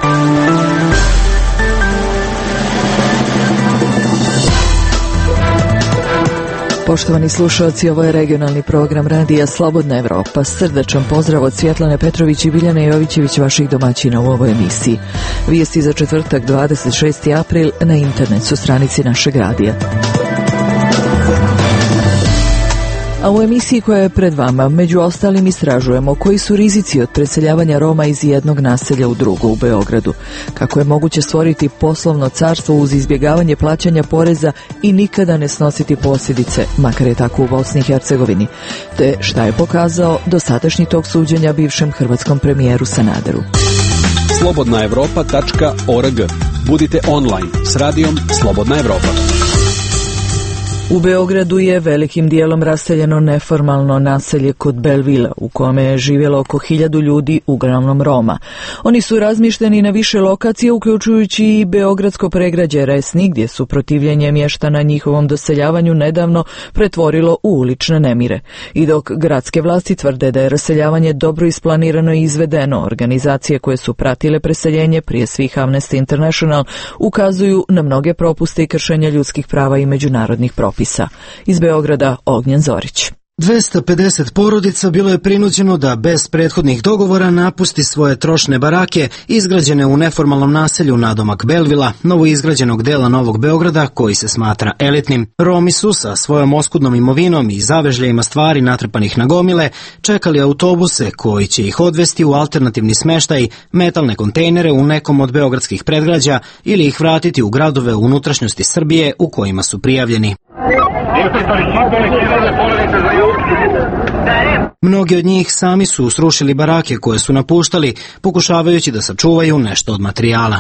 Poštovani slušalci, ovo je regionalni program radija Slobodna Evropa. Srdačan pozdrav od Svjetlane Petrović i Biljane Jovićević, vaših domaćina u ovoj emisiji. Vijesti za četvrtak 26. april na internet stranici našeg radija. A u emisiji koja je pred vama, među ostalim istražujemo koji su rizici od preseljavanja Roma iz jednog naselja u drugo u Beogradu, kako je moguće stvoriti poslovno carstvo uz izbjegavanje plaćanja poreza i nikada ne snositi posljedice, makar je tako u Bosni i Hercegovini, te šta je pokazao dosadašnji tok suđenja bivšem hrvatskom premijeru Sanaderu. slobodnaevropa.org. Budite online s radijom Slobodna Evropa. U Beogradu je velikim dijelom raseljeno neformalno naselje kod Belvila, u kome je živjelo oko 1000 ljudi, uglavnom Roma. Oni su razmješteni na više lokacije, uključujući i beogradsko pregrađe Resnik, gdje su protivljenje mještana njihovom doseljavanju nedavno pretvorilo u ulične nemire. I dok gradske vlasti tvrde da je raseljavanje dobro isplanirano i izvedeno, organizacije koje su pratile preseljenje, prije svih Amnesty International, ukazuju na mnoge propuste i kršenja ljudskih prava i međunarodnih propisa. Iz Beograda Ognjen Zorić. 250 porodica bilo je prinuđeno da bez prethodnih dogovora napusti svoje trošne barake izgrađene u neformalnom naselju nadomak Belvila, novoizgrađenog dela Novog Beograda koji se smatra elitnim. Romi su sa svojom oskudnom imovinom i zavežljajima stvari natrpanih na gomile čekali autobuse koji će ih odvesti u alternativni smeštaj, metalne kontejnere u nekom od beogradskih predgrađa ili ih vratiti u gradove u unutrašnjosti Srbije u kojima su prijavljeni. Mnogi od njih sami su srušili barake koje su napuštali, pokušavajući da sačuvaju nešto od materijala.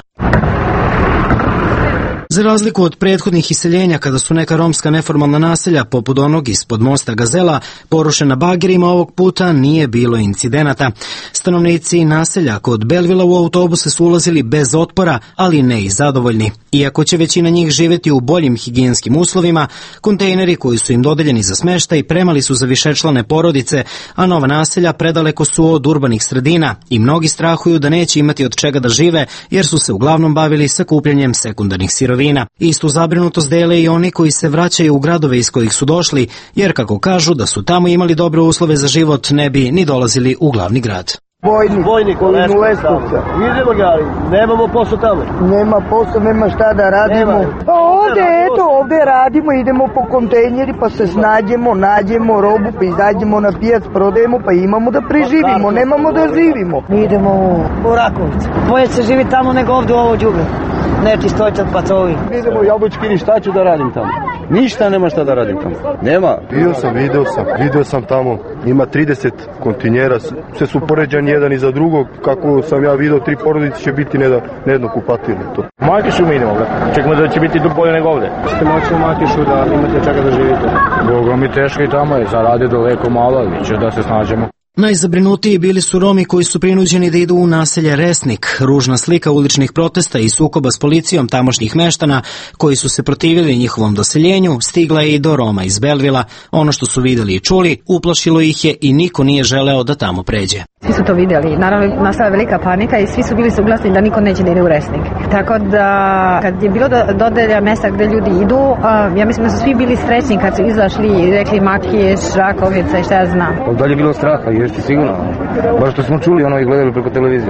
Za razliku od prethodnih iseljenja, kada su neka romska neformalna naselja, poput onog ispod mosta Gazela, porušena bagerima, ovog puta nije bilo incidenata. Stanovnici naselja kod Belvila u autobuse su ulazili bez otpora, ali ne i zadovoljni. Iako će većina njih živjeti u boljim higijenskim uslovima, kontejneri koji su im dodeljeni za smještaj premali su za višečlane porodice, a nova naselja predaleko su od urbanih sredina i mnogi strahuju da neće imati od čega da žive, jer su se uglavnom bavili sakupljanjem sekundarnih sirovina. Istu zabrinutost dele i oni koji se vraćaju u gradove iz kojih su došli, jer kako kažu da su tamo imali dobre uslove za život, ne bi ni dolazili u glavni grad. Vojnik, Leskovca. Idemo gali, nemamo posao tamo. Nema posao, nema šta da radimo. Ovdje radimo, idemo po kontejneri pa se snađemo, nađemo robu pa izađemo na pijac, prodajemo pa imamo da preživimo, nemamo da živimo. Mi idemo u Rakovicu. Bolje se živi tamo nego ovdje u ovo džubre. Nečistoća, pacovi. Idemo u Jabučkini, šta ću da radim tamo? Ništa nema šta da radim tamo. Nema. Vidio sam tamo. Ima 30 kontejnera, sve su poređani jedan iza drugog. Kako sam ja vidio, 3 porodice će biti na jedno kupatilo. Makišu mi idemo, čekamo da će biti bolje nego ovde. Ćete moći u Makišu da imate čega da živite. Boga mi teško i tamo je, zarade daleko malo, ali će da se snađemo. Najzabrinutiji bili su Romi koji su prinuđeni da idu u naselje Resnik. Ružna slika uličnih protesta i sukoba s policijom tamošnjih meštana koji su se protivili njihovom doseljenju stigla je i do Roma iz Belvila. Ono što su vidjeli i čuli uplašilo ih je i niko nije želeo da tamo pređe. Svi su to vidjeli. Naravno, nastala velika panika i svi su bili suglasni da niko neće da ide u Resnik. Tako da, kad je bilo dodelja mjesta gdje ljudi idu, ja mislim da su svi bili srećni kad su izašli i rekli Makiješ, Rakovica i šta ja znam. Da li je bilo straha? Jeste sigurno. Baš što smo čuli ono i gledali preko televizije.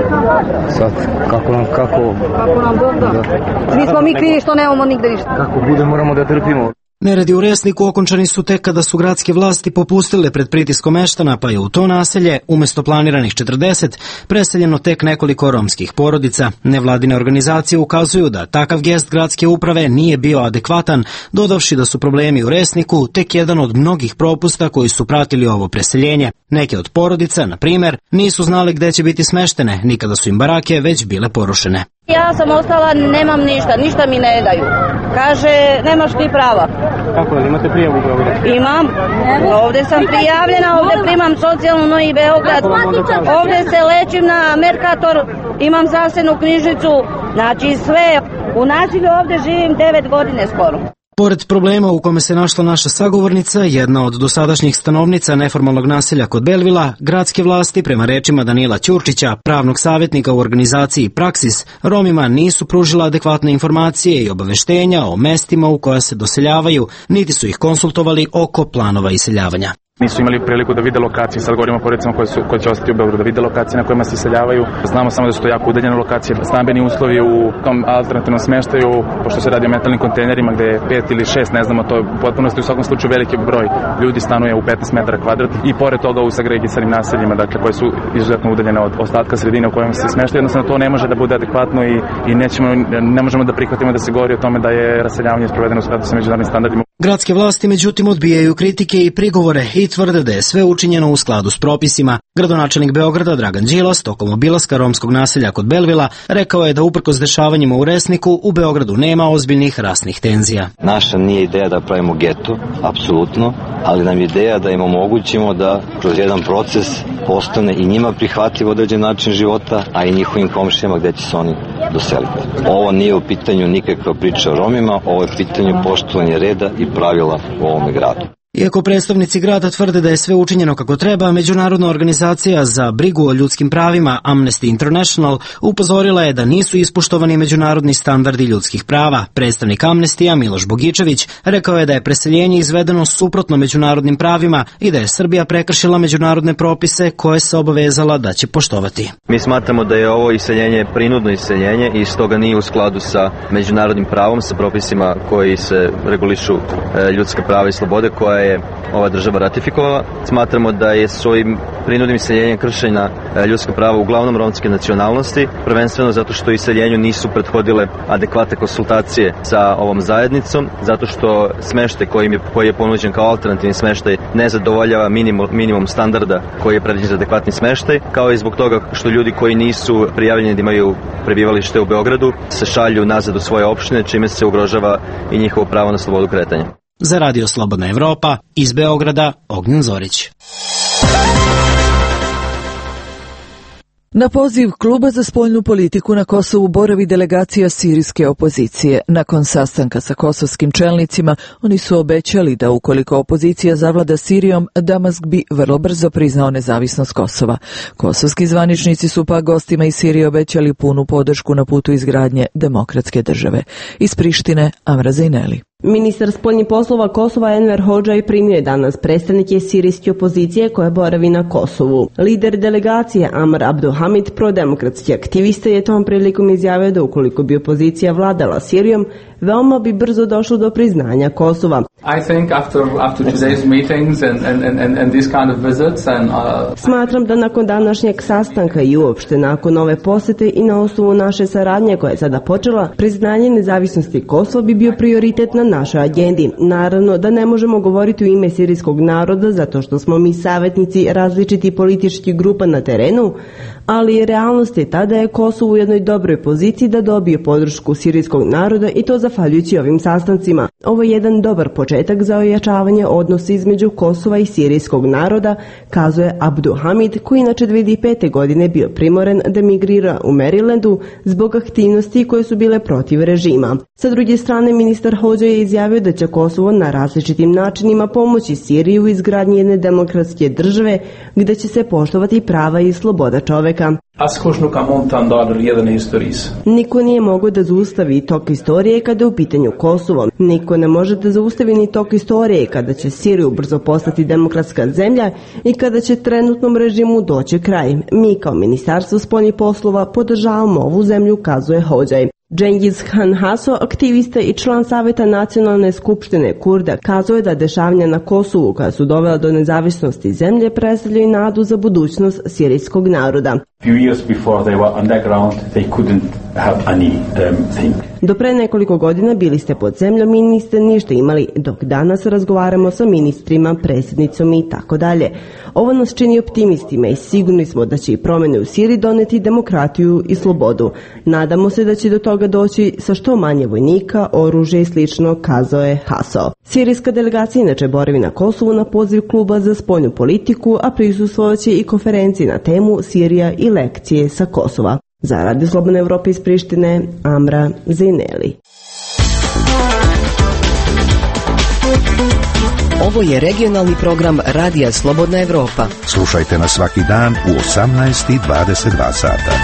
Sad kako nam Bog da. Nismo mi krivi što nemamo nigde ništa. Kako bude moramo da trpimo. Neredi u Resniku okončani su tek kada su gradske vlasti popustile pred pritiskom meštana, pa je u to naselje, umjesto planiranih 40, preseljeno tek nekoliko romskih porodica. Nevladine organizacije ukazuju da takav gest gradske uprave nije bio adekvatan, dodavši da su problemi u Resniku tek jedan od mnogih propusta koji su pratili ovo preseljenje. Neke od porodica, na primjer, nisu znali gde će biti smeštene, nikada su im barake već bile porušene. Ja sam ostala, nemam ništa mi ne daju. Kaže, nemaš ti prava. Kako, imate prijavu u Beogradu? Imam, ovdje sam prijavljena, ovdje primam socijalnu Novi Beograd, ovdje se lečim na Merkator, imam zdravstvenu knjižicu, znači sve. U nasilju ovdje živim 9 godine skoro. Pored problema u kome se našla naša sagovornica, jedna od dosadašnjih stanovnica neformalnog naselja kod Belvila, gradske vlasti, prema rečima Danila Ćurčića, pravnog savjetnika u organizaciji Praksis, Romima nisu pružila adekvatne informacije i obaveštenja o mestima u koja se doseljavaju, niti su ih konsultovali oko planova iseljavanja. Nisu imali priliku da vide lokacije, sad govorimo po recimo koje će ostati u Beogradu, da vide lokacije na kojima se iseljavaju. Znamo samo da su to jako udaljene lokacije, stambeni uslovi u tom alternativnom smeštaju, pošto se radi o metalnim kontejnerima gde je 5 ili 6, ne znamo, to je potpunosti u svakom slučaju veliki broj ljudi stanuje u 15 metara kvadratnih i pored toga u sagregisanim naseljima, dakle koje su izuzetno udaljene od ostatka sredine u kojem se smeštaju. Jednostavno to ne može da bude adekvatno i ne možemo da prihvatimo da se govori o tome da je raseljavanje sprovedeno u skladu sa međunarodnim standardima. Gradske vlasti međutim odbijaju kritike i prigovore i tvrde da je sve učinjeno u skladu s propisima. Gradonačelnik Beograda Dragan Đilas tokom obilaska romskog naselja kod Belvila rekao je da uprkos dešavanjima u Resniku u Beogradu nema ozbiljnih rasnih tenzija. Naša nije ideja da pravimo geto, apsolutno, ali nam je ideja da im omogućimo da kroz jedan proces postane i njima prihvatljiv određen način života, a i njihovim komšijama gde će se oni doseliti. Ovo nije u pitanju nikakva priča o Romima, ovo je pitanju poštovanja reda i pravila u ovome gradu. Iako predstavnici grada tvrde da je sve učinjeno kako treba, Međunarodna organizacija za brigu o ljudskim pravima Amnesty International upozorila je da nisu ispoštovani međunarodni standardi ljudskih prava. Predstavnik Amnestija Miloš Bogičević rekao je da je preseljenje izvedeno suprotno međunarodnim pravima i da je Srbija prekršila međunarodne propise koje se obavezala da će poštovati. Mi smatramo da je ovo iseljenje prinudno iseljenje i stoga nije u skladu sa međunarodnim pravom, sa propisima koji se regulišu ljudska prava i slobode koja je ova država ratifikovala. Smatramo da je svojim prinudnim iseljenjem kršenja ljudska prava uglavnom romske nacionalnosti, prvenstveno zato što iseljenju nisu prethodile adekvatne konsultacije sa ovom zajednicom, zato što smeštaj koji je ponuđen kao alternativni smeštaj ne zadovoljava minimum standarda koji je predviđen za adekvatni smeštaj, kao i zbog toga što ljudi koji nisu prijavljeni da imaju prebivalište u Beogradu se šalju nazad u svoje opštine, čime se ugrožava i njihovo pravo na slobodu kretanja. Za Radio Slobodna Evropa, iz Beograda, Ognjen Zorić. Na poziv Kluba za spoljnu politiku na Kosovu boravi delegacija sirijske opozicije. Nakon sastanka sa kosovskim čelnicima, oni su obećali da ukoliko opozicija zavlada Sirijom, Damask bi vrlo brzo priznao nezavisnost Kosova. Kosovski zvaničnici su pak gostima iz Sirije obećali punu podršku na putu izgradnje demokratske države. Iz Prištine, Amra Zejneli. Ministar spoljnih poslova Kosova Enver Hodžaj primio je danas predstavnike sirijske opozicije koja boravi na Kosovu. Lider delegacije Amr Abduhamid, prodemokratski aktivista, je tom prilikom izjavio da ukoliko bi opozicija vladala Sirijom, veoma bi brzo došlo do priznanja Kosova. Smatram da nakon današnjeg sastanka i uopšte nakon ove posete i na osnovu naše saradnje koja je sada počela, priznanje nezavisnosti Kosova bi bio prioritet na našoj agendi. Naravno da ne možemo govoriti u ime sirijskog naroda zato što smo mi savjetnici različitih političkih grupa na terenu, ali realnost je tada je Kosovo u jednoj dobroj poziciji da dobije podršku sirijskog naroda i to zahvaljujući ovim sastancima. Ovo je jedan dobar početak za ojačavanje odnosa između Kosova i sirijskog naroda, kazuje Abduhamid, koji inače 2005. godine bio primoren da migrira u Marylandu zbog aktivnosti koje su bile protiv režima. Sa druge strane, ministar Hodža je izjavio da će Kosovo na različitim načinima pomoći Siriji u izgradnji jedne demokratske države gde će se poštovati prava i sloboda čoveka. Niko nije mogao da zaustavi tok istorije kada je u pitanju Kosovo. Niko ne može da zaustavi ni tok istorije kada će Siriju brzo postati demokratska zemlja i kada će trenutnom režimu doći kraj. Mi kao Ministarstvo spoljnih poslova podržavamo ovu zemlju, kazuje Hodžaj. Cengiz Han Haso, aktivista i član Saveta nacionalne skupštine Kurda, kazuje da dešavanja na Kosovu koja su dovela do nezavisnosti zemlje predstavljaju nadu za budućnost sirijskog naroda. Do pre nekoliko godina bili ste pod zemljom i niste ništa imali, dok danas razgovaramo sa ministrima, predsjednicom i tako dalje. Ovo nas čini optimistima i sigurni smo da će i promjene u Siriji doneti demokratiju i slobodu. Nadamo se da će do toga doći sa što manje vojnika, oružja i slično, kazao je Haso. Sirijska delegacija inače boravi na Kosovu na poziv Kluba za spoljnu politiku, a prisustvovaće i konferenciji na temu Sirija i lekcije sa Kosova. Za Radio Slobodne Evrope iz Prištine, Amra Zejneli. Ovo je regionalni program Radija Slobodna Evropa. Slušajte nas svaki dan u 18:22 sata.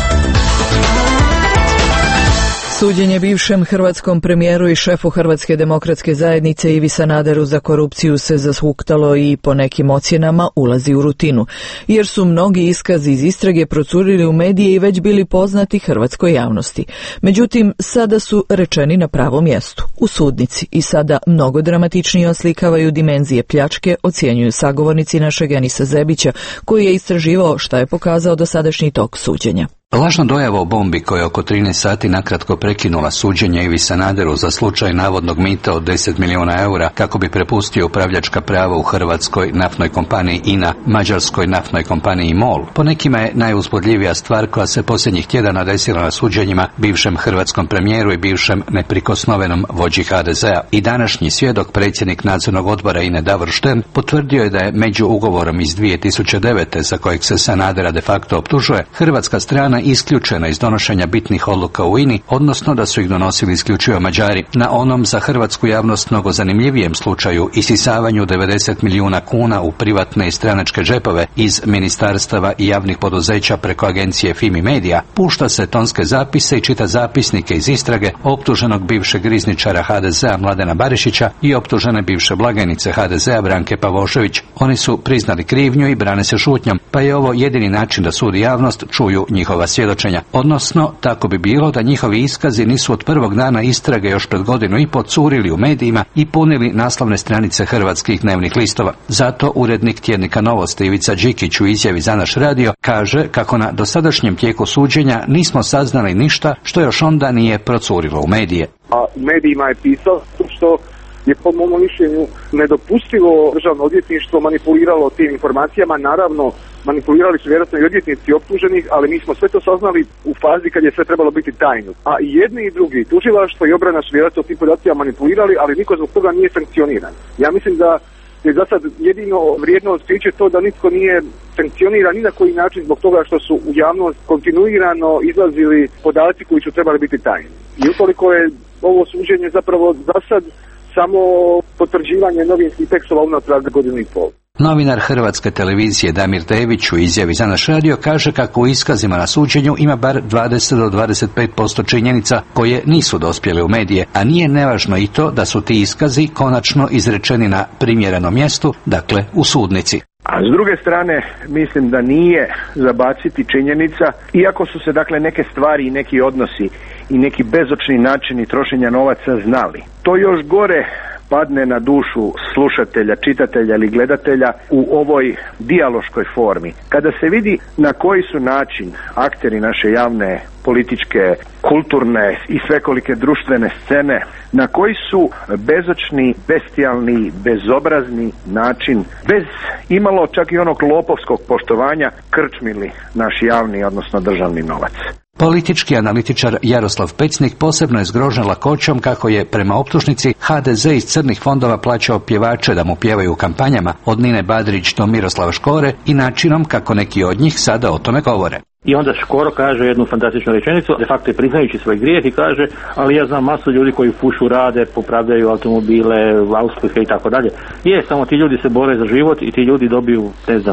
Suđenje bivšem hrvatskom premijeru i šefu Hrvatske demokratske zajednice Ivi Sanaderu za korupciju se zashuktalo i po nekim ocjenama ulazi u rutinu, jer su mnogi iskazi iz istrage procurili u medije i već bili poznati hrvatskoj javnosti. Međutim, sada su rečeni na pravom mjestu, u sudnici, i sada mnogo dramatičnije oslikavaju dimenzije pljačke, ocjenjuju sagovornici našeg Enisa Zebića, koji je istraživao šta je pokazao dosadašnji tok suđenja. Lažna dojava o bombi koja je oko 13 sati nakratko prekinula suđenje Ivi Sanaderu za slučaj navodnog mita od 10 milijuna eura kako bi prepustio upravljačka prava u hrvatskoj naftnoj kompaniji INA, mađarskoj naftnoj kompaniji MOL. Po nekima je najuzbudljivija stvar koja se posljednjih tjedana desila na suđenjima bivšem hrvatskom premijeru i bivšem neprikosnovenom vođi HDZ-a. I današnji svjedok, predsjednik nadzornog odbora INA Davor Štern, potvrdio je da je među ugovorom iz 2009. za kojeg se Sanadera de facto optužuje, hrvatska strana isključena iz donošenja bitnih odluka u INI, odnosno da su ih donosili isključivo Mađari. Na onom za hrvatsku javnost mnogo zanimljivijem slučaju isisavanju 90 milijuna kuna u privatne i stranačke džepove iz ministarstava i javnih poduzeća preko agencije Fimi Media, pušta se tonske zapise i čita zapisnike iz istrage optuženog bivšeg rizničara HDZ-a Mladena Barišića i optužene bivše blagajnice HDZ-a Branke Pavošević. Oni su priznali krivnju i brane se šutnjom, pa je ovo jedini način da sud i javnost čuju njihova svjedočenja. Odnosno, tako bi bilo da njihovi iskazi nisu od prvog dana istrage još pred godinu i po curili u medijima i punili naslovne stranice hrvatskih dnevnih listova. Zato urednik tjednika Novosti Ivica Đikić u izjavi za naš radio kaže kako na dosadašnjem tijeku suđenja nismo saznali ništa što još onda nije procurilo u medije. A u medijima je pisao što je po mom mišljenju nedopustivo državno odvjetništvo manipuliralo tim informacijama. Naravno, manipulirali su vjerojatno i odvjetnici optuženih, ali mi smo sve to saznali u fazi kad je sve trebalo biti tajno. A i jedni i drugi, tužilaštvo i obrana su vjerojatno tim podacima manipulirali, ali niko zbog toga nije sankcioniran. Ja mislim da je za sad jedino vrijedno otkriće to da nitko nije sankcioniran ni na koji način zbog toga što su u javnost kontinuirano izlazili podaci koji su trebali biti tajni. I utoliko je ovo suđenje zapravo za sad samo potvrđivanje novinskih tekstova unatrag godinu i pol. Novinar Hrvatske televizije Damir Dević u izjavi za naš radio kaže kako u iskazima na suđenju ima bar 20 do 25% činjenica koje nisu dospjele u medije, a nije nevažno i to da su ti iskazi konačno izrečeni na primjerenom mjestu, dakle u sudnici. A s druge strane, mislim da nije zabaciti činjenica, iako su se dakle neke stvari i neki odnosi i neki bezočni načini trošenja novaca znali. To još gore padne na dušu slušatelja, čitatelja ili gledatelja u ovoj dijaloškoj formi. Kada se vidi na koji su način akteri naše javne, političke, kulturne i svekolike društvene scene, na koji su bezočni, bestijalni, bezobrazni način, bez imalo čak i onog lopovskog poštovanja, krčmili naš javni, odnosno državni novac. Politički analitičar Jaroslav Pecnik posebno je zgrožen lakoćom kako je prema optužnici HDZ iz crnih fondova plaćao pjevače da mu pjevaju u kampanjama, od Nine Badrić do Miroslava Škore, i načinom kako neki od njih sada o tome govore. I onda Škoro kaže jednu fantastičnu rečenicu, de facto je priznajući svoj grijeh i kaže, ali ja znam masu ljudi koji fušu, rade, popravljaju automobile, auspuhe i tako dalje. Samo ti ljudi se bore za život i ti ljudi dobiju,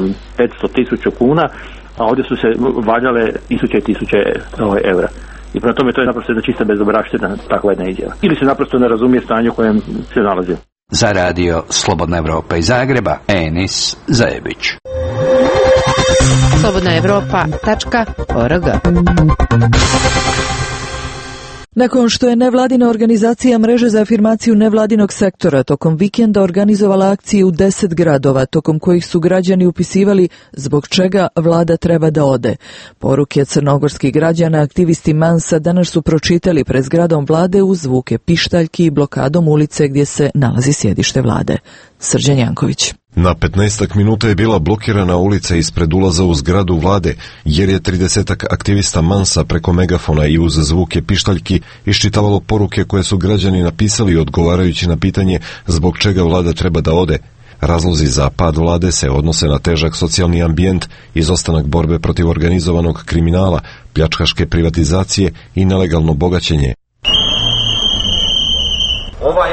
500.000 kuna, a ovdje su se valjale tisuće i tisuće eura. I prema tome to je naprosto jedna čista bezobraština, takva jedna izjava. Ili se naprosto ne razumije stanje u kojem se nalazi. Za radio Slobodna Evropa iz Zagreba, Enis Zajebić. slobodnaevropa.org. Nakon što je nevladina organizacija Mreže za afirmaciju nevladinog sektora tokom vikenda organizovala akcije u 10 gradova, tokom kojih su građani upisivali zbog čega vlada treba da ode. Poruke crnogorskih građana aktivisti Mansa danas su pročitali pred zgradom vlade uz zvuke pištaljki i blokadom ulice gdje se nalazi sjedište vlade. Srđan Janković. Na 15 minuta je bila blokirana ulica ispred ulaza u zgradu vlade, jer je 30 aktivista Mansa preko megafona i uz zvuke pištaljki iščitavalo poruke koje su građani napisali odgovarajući na pitanje zbog čega vlada treba da ode. Razlozi za pad vlade se odnose na težak socijalni ambijent, izostanak borbe protiv organizovanog kriminala, pljačkaške privatizacije i nelegalno bogaćenje. Ova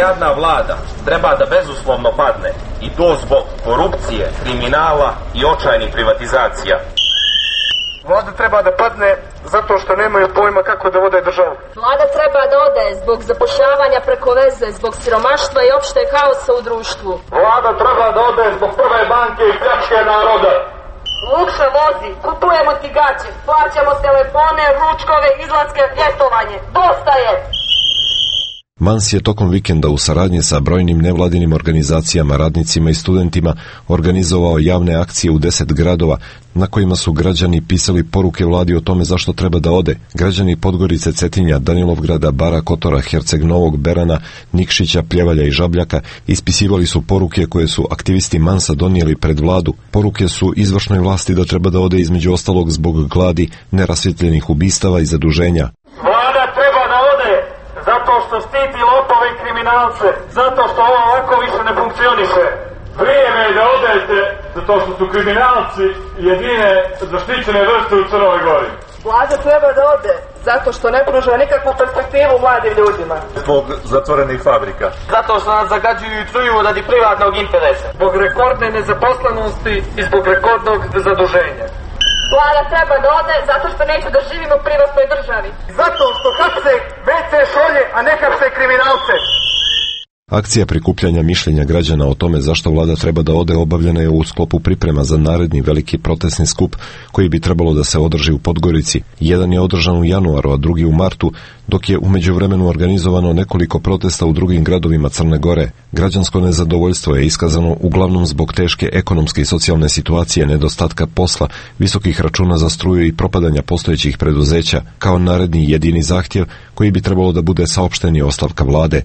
jadna vlada treba da bezuslovno padne i to zbog korupcije, kriminala i očajnih privatizacija. Vlada treba da padne zato što nemaju pojma kako da vode državu. Vlada treba da ode zbog zapošljavanja preko veze, zbog siromaštva i opšte haosa u društvu. Vlada treba da ode zbog prve banke i pljačke naroda. Lukše vozi, kupujemo ti gaće, plaćamo telefone, ručkove, izlaske, ljetovanje. Dosta je! Mans je tokom vikenda u saradnji sa brojnim nevladinim organizacijama, radnicima i studentima organizovao javne akcije u 10 gradova na kojima su građani pisali poruke vladi o tome zašto treba da ode. Građani Podgorice, Cetinja, Danilovgrada, Bara Kotora, Herceg Novog, Berana, Nikšića, Pljevalja i Žabljaka ispisivali su poruke koje su aktivisti Mansa donijeli pred vladu. Poruke su izvršnoj vlasti da treba da ode između ostalog zbog gladi, nerasvjetljenih ubistava i zaduženja. Vlada treba da ode zato što štiti lopove i kriminalce, zato što ovo ovako više ne funkcioniše. Vrijeme je da odete zato što su kriminalci jedine zaštićene vrste u Crnoj Gori. Vlada treba da ode zato što ne pruža nikakvu perspektivu mladim ljudima. Zbog zatvorenih fabrika. Zato što nas zagađuju i truju radi privatnog interesa. Zbog rekordne nezaposlenosti i zbog rekordnog zaduženja. Vlada treba da ode zato što neće da živimo u privatnoj državi. Zato što hapse WC šolje, a ne hapse kriminalce. Akcija prikupljanja mišljenja građana o tome zašto vlada treba da ode obavljena je u sklopu priprema za naredni veliki protestni skup koji bi trebalo da se održi u Podgorici. Jedan je održan u januaru, a drugi u martu, dok je u međuvremenu organizovano nekoliko protesta u drugim gradovima Crne Gore. Građansko nezadovoljstvo je iskazano uglavnom zbog teške ekonomske i socijalne situacije, nedostatka posla, visokih računa za struju i propadanja postojećih preduzeća, kao naredni jedini zahtjev koji bi trebalo da bude saopšteni ostavka vlade.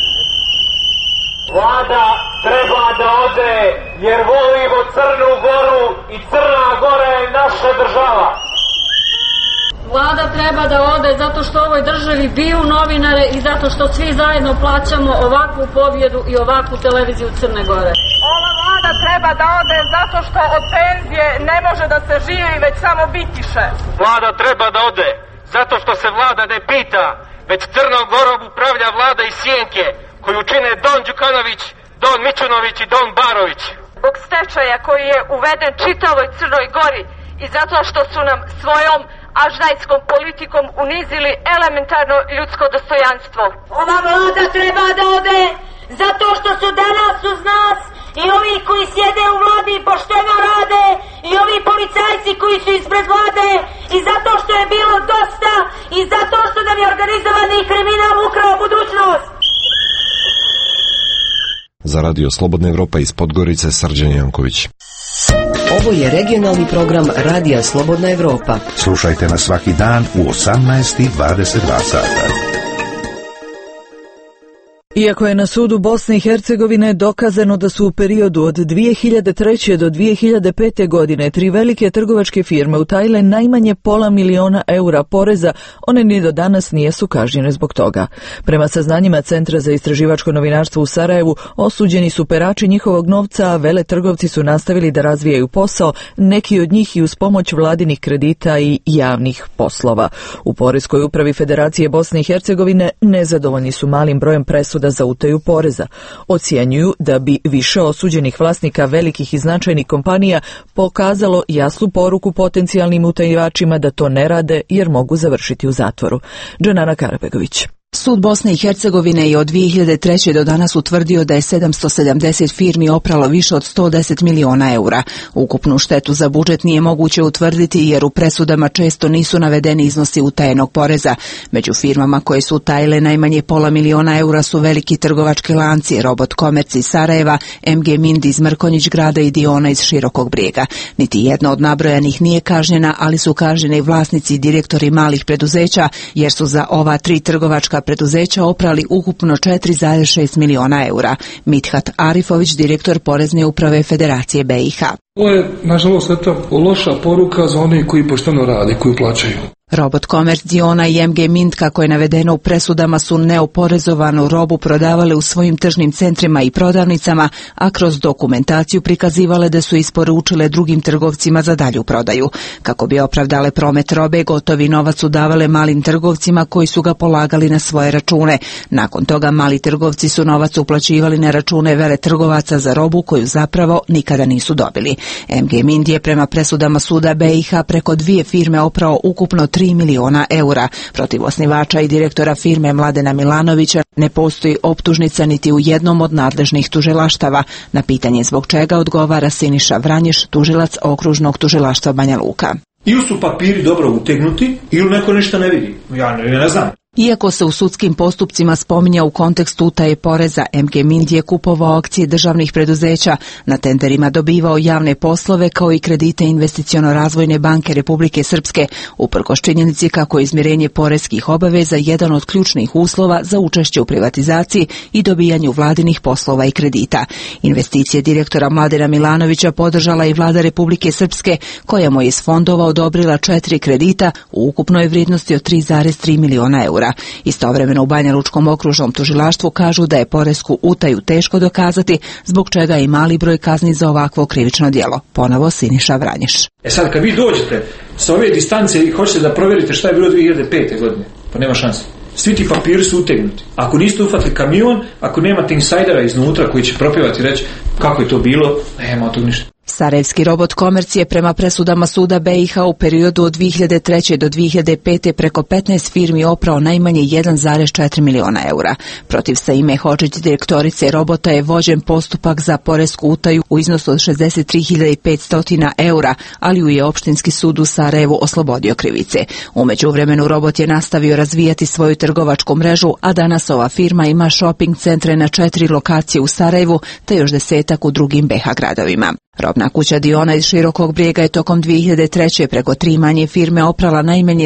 Vlada treba da ode jer volimo Crnu Goru i Crna Gora je naša država. Vlada treba da ode zato što u ovoj državi biju novinare i zato što svi zajedno plaćamo ovakvu pobjedu i ovakvu televiziju Crne Gore. Ova vlada treba da ode zato što od penzije ne može da se živi, već samo bitiše. Vlada treba da ode zato što se vlada ne pita, već Crnom Gorom upravlja vlada iz Sjenke, koju čine Don Đukanović, Don Mićunović i Don Barović. Zbog stečaja koji je uveden čitavoj Crnoj Gori i zato što su nam svojom aždajskom politikom unizili elementarno ljudsko dostojanstvo. Ova vlada treba da ode zato što su danas uz nas i ovi koji sjede u vladi i pošteno rade i ovi policajci koji su ispred vlade i zato što je bilo dosta i zato što nam je organizovani kriminal ukrao budućnost. Za Radio Slobodna Evropa iz Podgorice, Srđan Janković. Ovo je regionalni program Radija Slobodna Evropa. Slušajte nas svaki dan u 18:22 sata. Iako je na sudu Bosne i Hercegovine dokazano da su u periodu od 2003. do 2005. godine 3 velike trgovačke firme utajile najmanje $500 000 poreza, one ni do danas nisu kažnjene zbog toga. Prema saznanjima Centra za istraživačko novinarstvo u Sarajevu, osuđeni su perači njihovog novca, a veletrgovci su nastavili da razvijaju posao, neki od njih i uz pomoć vladinih kredita i javnih poslova. U Poreskoj upravi Federacije Bosne i Hercegovine nezadovoljni su malim brojem presuda za utaju poreza. Ocjenjuju da bi više osuđenih vlasnika velikih i značajnih kompanija pokazalo jasnu poruku potencijalnim utajivačima da to ne rade jer mogu završiti u zatvoru. Džanana Karabegović. Sud Bosne i Hercegovine je od 2003. do danas utvrdio da je 770 firmi opralo više od 110 miliona eura. Ukupnu štetu za budžet nije moguće utvrditi jer u presudama često nisu navedeni iznosi utajenog poreza. Među firmama koje su utajile najmanje $500 000 eura su veliki trgovački lanci, Robot Komerc iz Sarajeva, MG Mind iz Mrkonjić grada i Diona iz Širokog Brijega. Niti jedna od nabrojanih nije kažnjena, ali su kažnjeni i vlasnici i direktori malih preduzeća jer su za ova 3 trgovačka preduzeća oprali ukupno 4,6 miliona eura. Mithat Arifović, direktor Porezne uprave Federacije BiH. Ovo je, nažalost, loša poruka za one koji pošteno rade, koji plaćaju. Robot Commerce Diona i MG Mint, kako je navedeno u presudama, su neoporezovanu robu prodavale u svojim tržnim centrima i prodavnicama, a kroz dokumentaciju prikazivale da su isporučile drugim trgovcima za dalju prodaju. Kako bi opravdale promet robe, gotovi novac su davale malim trgovcima koji su ga polagali na svoje račune. Nakon toga mali trgovci su novac uplaćivali na račune veletrgovaca za robu koju zapravo nikada nisu dobili. MG Mint je prema presudama suda BiH preko 2 firme oprao ukupno 3 miliona eura. Protiv osnivača i direktora firme Mladena Milanovića ne postoji optužnica niti u jednom od nadležnih tužilaštava. Na pitanje zbog čega odgovara Siniša Vranješ, tužilac okružnog tužilaštva Banja Luka. Ili su papiri dobro utegnuti, ili neko ništa ne vidi. Ja ne znam. Iako se u sudskim postupcima spominja u kontekstu utaje poreza, MG Mint je kupovao akcije državnih preduzeća, na tenderima dobivao javne poslove kao i kredite Investiciono-razvojne banke Republike Srpske, uprkos činjenici kako je izmirenje poreskih obaveza jedan od ključnih uslova za učešće u privatizaciji i dobijanju vladinih poslova i kredita. Investicije direktora Mladena Milanovića podržala i vlada Republike Srpske, koja mu je iz fondova odobrila 4 kredita u ukupnoj vrijednosti od 3,3 miliona eura. Istovremeno u Banja Lučkom okružnom tužilaštvu kažu da je poresku utaju teško dokazati, zbog čega je i mali broj kazni za ovakvo krivično djelo. Ponovo Siniša Vranješ. Sad kad vi dođete sa ove distance i hoćete da provjerite šta je bilo 2005. godine, pa nema šanse. Svi ti papiri su utegnuti. Ako niste ufatili kamion, ako nemate insajdera iznutra koji će propjevati i reći kako je to bilo, nema tog ništa. Sarajevski Robot Commerce je prema presudama suda BiH u periodu od 2003. do 2005. preko 15 firmi oprao najmanje 1,4 miliona eura. Protiv Saime Hodžić, direktorice Robota, je vođen postupak za poresku utaju u iznosu od 63.500 eura, ali ju je opštinski sud u Sarajevu oslobodio krivice. U međuvremenu Robot je nastavio razvijati svoju trgovačku mrežu, a danas ova firma ima shopping centre na 4 lokacije u Sarajevu, te još 10 u drugim BiH gradovima. Robna kuća Diona iz Širokog Brijega je tokom 2003. preko 3 manje firme oprala najmanje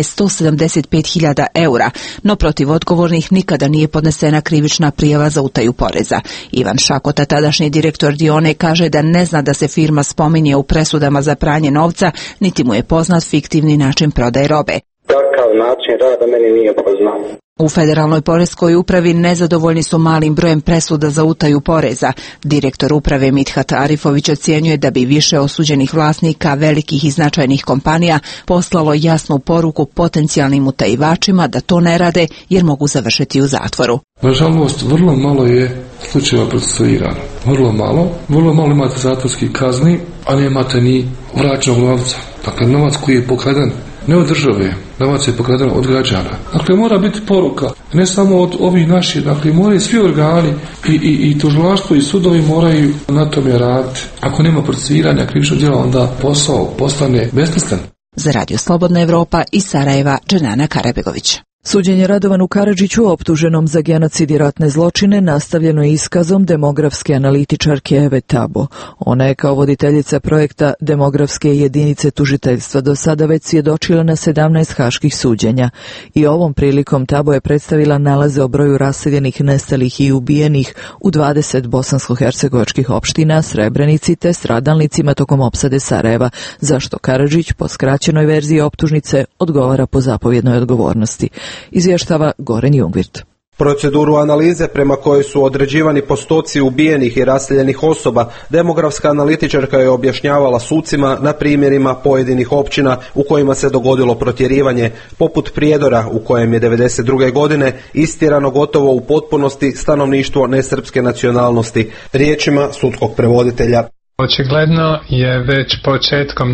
175.000 eura, no protiv odgovornih nikada nije podnesena krivična prijava za utaju poreza. Ivan Šakota, tadašnji direktor Dione, kaže da ne zna da se firma spominje u presudama za pranje novca, niti mu je poznat fiktivni način prodaje robe. Takav način rada meni nije poznat. U Federalnoj poreskoj upravi nezadovoljni su malim brojem presuda za utaju poreza. Direktor uprave Mithat Arifović ocjenjuje da bi više osuđenih vlasnika velikih i značajnih kompanija poslalo jasnu poruku potencijalnim utajivačima da to ne rade jer mogu završiti u zatvoru. Nažalost, vrlo malo je slučajeva procesuirano. Vrlo malo imate zatvorskih kazni, a nemate ni vraćenog novca. Dakle, novac koji je pokraden ne od države, novac je pokraden od građana. Dakle, mora biti poruka, ne samo od ovih naših, dakle, moraju svi organi i tužilaštvo i sudovi moraju na tome raditi. Ako nema procesuiranja krivičnog djela, onda posao postane besmislen. Za Radio Slobodna Evropa iz Sarajeva, Dženana Karabegović. Suđenje Radovanu Karadžiću, optuženom za genocid i ratne zločine, nastavljeno je iskazom demografske analitičarke Eve Tabo. Ona je kao voditeljica projekta Demografske jedinice tužiteljstva do sada već svjedočila na 17 haških suđenja. I ovom prilikom Tabo je predstavila nalaze o broju raseljenih, nestalih i ubijenih u 20 bosansko-hercegovačkih opština, Srebrenici te stradalnicima tokom opsade Sarajeva, zašto Karadžić po skraćenoj verziji optužnice odgovara po zapovjednoj odgovornosti. Izvještava Goran Jungvirt. Proceduru analize prema kojoj su određivani postoci ubijenih i raseljenih osoba, demografska analitičarka je objašnjavala sucima na primjerima pojedinih općina u kojima se dogodilo protjerivanje, poput Prijedora u kojem je 1992. godine istjerano gotovo u potpunosti stanovništvo nesrpske nacionalnosti, riječima sudskog prevoditelja. Očigledno je već početkom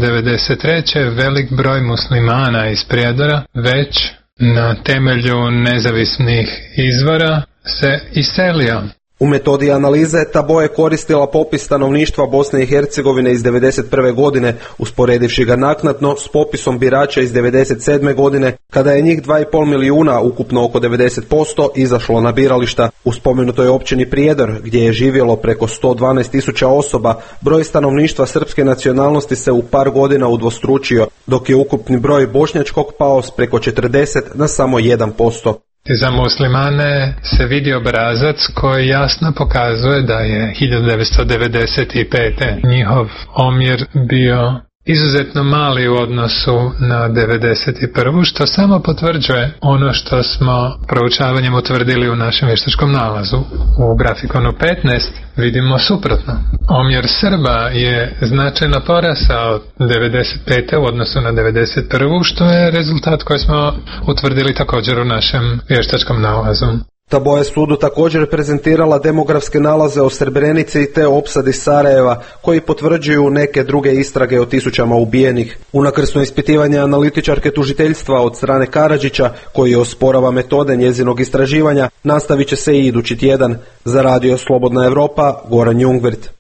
1993. velik broj muslimana iz Prijedora već na temelju nezavisnih izvora se iselio. U metodi analize Tabo je koristila popis stanovništva Bosne i Hercegovine iz 1991. godine, usporedivši ga naknadno s popisom birača iz 1997. godine, kada je njih 2,5 milijuna, ukupno oko 90%, izašlo na birališta. U spomenutoj općini Prijedor, gdje je živjelo preko 112.000 osoba, broj stanovništva srpske nacionalnosti se u par godina udvostručio, dok je ukupni broj bošnjačkog pao s preko 40 na samo 1%. Za muslimane se vidi obrazac koji jasno pokazuje da je 1995. njihov omjer bio izuzetno mali u odnosu na 91. što samo potvrđuje ono što smo proučavanjem utvrdili u našem vještačkom nalazu. U grafikonu 15 vidimo suprotno. Omjer Srba je značajno porasao 95. u odnosu na 91. što je rezultat koji smo utvrdili također u našem vještačkom nalazu. Tabo je sudu također prezentirala demografske nalaze o Srebrenici i te opsadi Sarajeva, koji potvrđuju neke druge istrage o tisućama ubijenih. Unakrsno ispitivanje analitičarke tužiteljstva od strane Karadžića, koji osporava metode njezinog istraživanja, nastavit će se i idući tjedan. Za Radio Slobodna Evropa, Goran Jungwirth.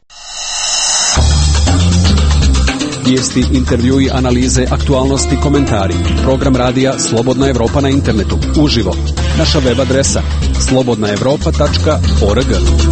Vijesti, intervjui, analize, aktualnosti, komentari. Program radija Slobodna Evropa na internetu. Uživo. Naša web adresa slobodnaevropa.org.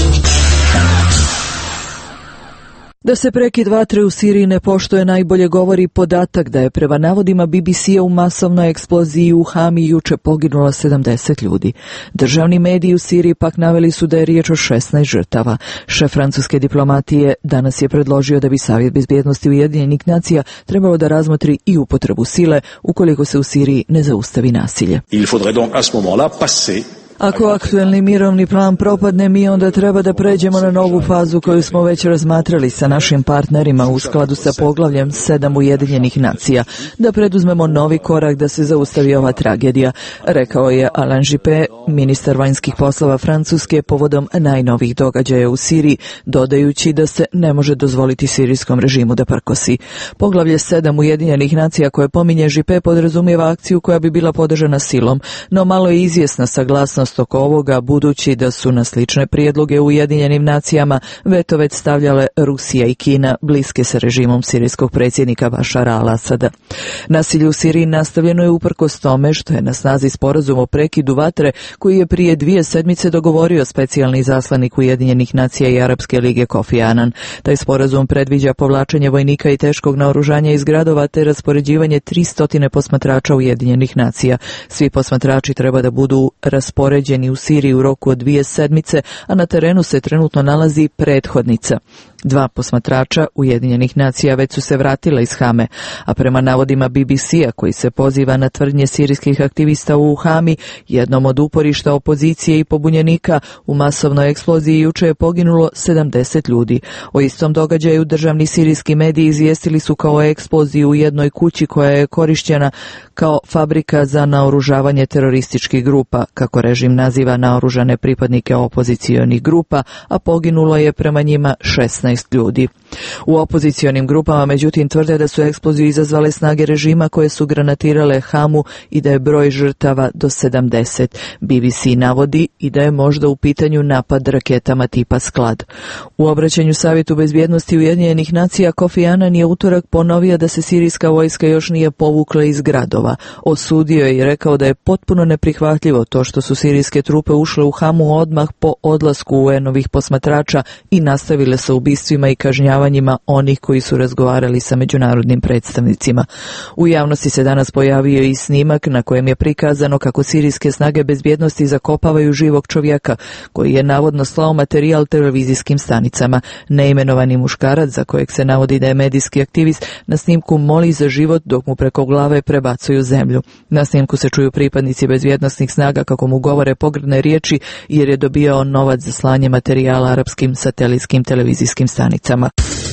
Da se prekid vatre u Siriji ne poštuje najbolje govori podatak da je prema navodima BBC-a u masovnoj eksploziji u Hami juče poginulo 70 ljudi. Državni mediji u Siriji pak naveli su da je riječ o 16 žrtava. Šef francuske diplomatije danas je predložio da bi Savjet bezbjednosti Ujedinjenih nacija trebalo da razmotri i upotrebu sile ukoliko se u Siriji ne zaustavi nasilje. Il faudrait donc à ce moment-là passer. Ako aktuelni mirovni plan propadne, mi onda treba da pređemo na novu fazu koju smo već razmatrali sa našim partnerima u skladu sa poglavljem 7 Ujedinjenih nacija, da preduzmemo novi korak da se zaustavi ova tragedija, rekao je Alain Juppé, ministar vanjskih poslova Francuske, povodom najnovih događaja u Siriji, dodajući da se ne može dozvoliti sirijskom režimu da prkosi. Poglavlje 7 Ujedinjenih nacija koje pominje Juppé podrazumijeva akciju koja bi bila podržana silom, no malo je izvjesna saglasnost oko ovoga, budući da su na slične prijedloge u Ujedinjenim nacijama veto već stavljale Rusija i Kina, bliske sa režimom sirijskog predsjednika Bašara al-Asada. Nasilje u Siriji nastavljeno je uprkos tome što je na snazi sporazum o prekidu vatre koji je prije 2 sedmice dogovorio specijalni zaslanik Ujedinjenih nacija i Arapske lige Kofi Annan. Taj sporazum predviđa povlačenje vojnika i teškog naoružanja iz gradova te raspoređivanje 300 posmatrača Ujedinjenih nacija. Svi posmatrači treba da budu raspoređeni u Siriji u roku od 2 sedmice, a na terenu se trenutno nalazi prethodnica. 2 posmatrača Ujedinjenih nacija već su se vratila iz Hame, a prema navodima BBC-a koji se poziva na tvrdnje sirijskih aktivista u Hami, jednom od uporišta opozicije i pobunjenika, u masovnoj eksploziji juče je poginulo 70 ljudi. O istom događaju državni sirijski mediji izvijestili su kao eksploziju u jednoj kući koja je korišćena kao fabrika za naoružavanje terorističkih grupa, kako režim naziva naoružane pripadnike opozicionih grupa, a poginulo je prema njima 16 ljudi. U opozicionim grupama međutim tvrde da su eksploziju izazvale snage režima koje su granatirale Hamu i da je broj žrtava do 70. BBC navodi i da je možda u pitanju napad raketama tipa Sklad. U obraćanju Savjetu bezbjednosti Ujedinjenih nacija Kofi Annan je utorak ponovio da se sirijska vojska još nije povukla iz gradova. Osudio je i rekao da je potpuno neprihvatljivo to što su sirijske trupe ušle u Hamu odmah po odlasku UN-ovih posmatrača i nastavile sa ubistvima i kažnjavanjima onih koji su razgovarali sa međunarodnim predstavnicima. U javnosti se danas pojavio i snimak na kojem je prikazano kako sirijske snage bezbjednosti zakopavaju živog čovjeka koji je navodno slao materijal televizijskim stanicama. Neimenovani muškarac, za kojeg se navodi da je medijski aktivist, na snimku moli za život dok mu preko glave prebacuju zemlju. Na snimku se čuju pripadnici bezbjednosnih snaga kako mu govore pogrdne riječi jer je dobijao novac za slanje materijala arapskim satelitskim televizijskim stanicama.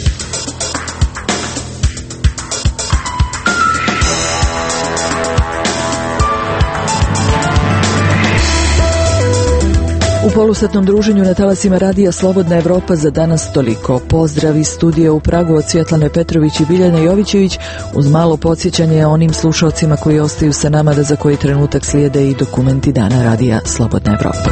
U polusatnom druženju na talasima radija Slobodna Evropa za danas toliko. Pozdrav iz studija u Pragu od Svjetlane Petrović i Biljane Jovićević, uz malo podsjećanje onim slušalcima koji ostaju sa nama da za koji trenutak slijede i dokumenti dana radija Slobodna Evropa.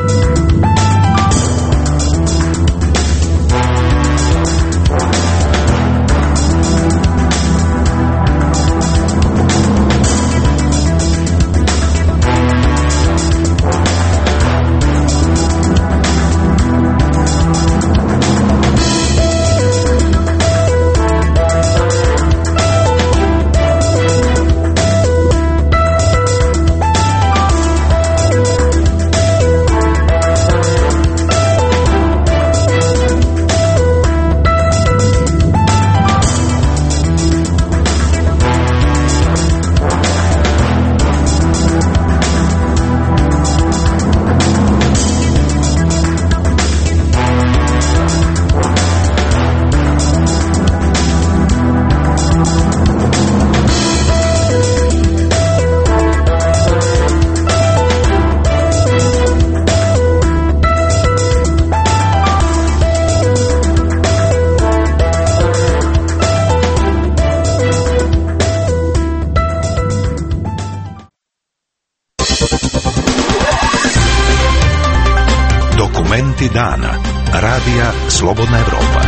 Dokumenti dana. Radija Slobodna Evropa.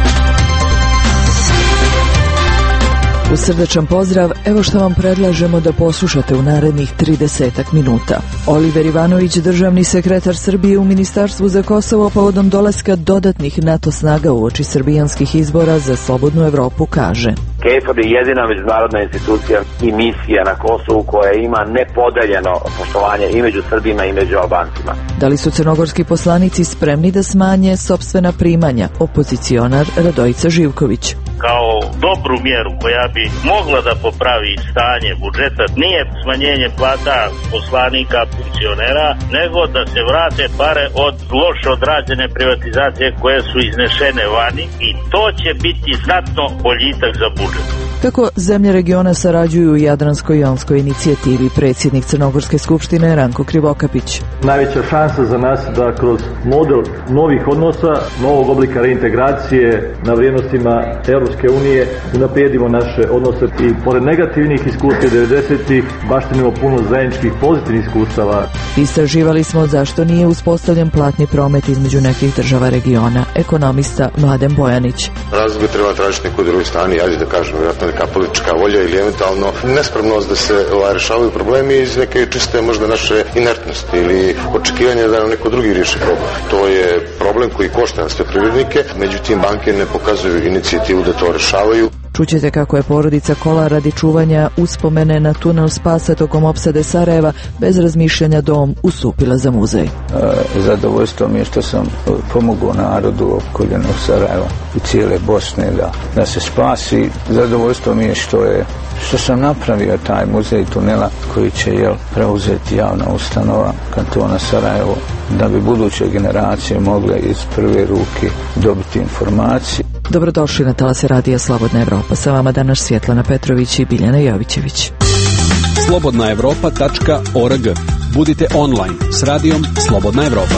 Uz srdačan pozdrav, evo što vam predlažemo da poslušate u narednih 30 minuta. Oliver Ivanović, državni sekretar Srbije u Ministarstvu za Kosovo povodom dolaska dodatnih NATO snaga uoči srbijanskih izbora za Slobodnu Evropu, kaže: KFOR je jedina međunarodna institucija i misija na Kosovu koja ima nepodeljeno poštovanje i među Srbima i među Albancima. Da li su crnogorski poslanici spremni da smanje sopstvena primanja? Opozicionar Radojica Živković. Kao dobru mjeru koja bi mogla da popravi stanje budžeta nije smanjenje plata poslanika, funkcionera, nego da se vrate pare od loše odrađene privatizacije koje su iznešene vani i to će biti znatno boljitak za budžet. Kako zemlje regiona sarađuju u Jadransko-jonskoj inicijativi, predsjednik Crnogorske skupštine Ranko Krivokapić. Najveća šansa za nas da kroz model novih odnosa, novog oblika reintegracije na vrijednostima Europske unije unaprijedimo naše odnose i pored negativnih iskustva 90-ih baštinimo puno zajedničkih pozitivnih iskustava. Istraživali smo zašto nije uspostavljen platni promet između nekih država regiona. Ekonomista Mladen Bojanić. Razlog treba tražiti neku drugoj strani, ajde da kažem, vjerojatno neka politička volja ili eventualno nespremnost da se rješavaju problemi iz neke čiste možda naše inertnosti ili očekivanja da nam neko drugi riješi problem. To je problem koji košta na sve privrednike, međutim banke ne pokazuju inicijativu da to rješavaju. Čućete kako je porodica Kolar radi čuvanja uspomene na tunel spasa tokom opsade Sarajeva bez razmišljanja dom ustupila za muzej. Zadovoljstvo mi je što sam pomogao narodu opkoljenog Sarajeva i cijele Bosne da se spasi. Zadovoljstvo mi je što sam napravio taj muzej tunela koji će preuzeti javna ustanova kantona Sarajevo da bi buduće generacije mogle iz prve ruke dobiti informacije. Dobrodošli na talase Radija Slobodna Evropa. Sa vama danas Svjetlana Petrović i Biljana Jovićević. slobodnaevropa.org. Budite online s radijom Slobodna Evropa.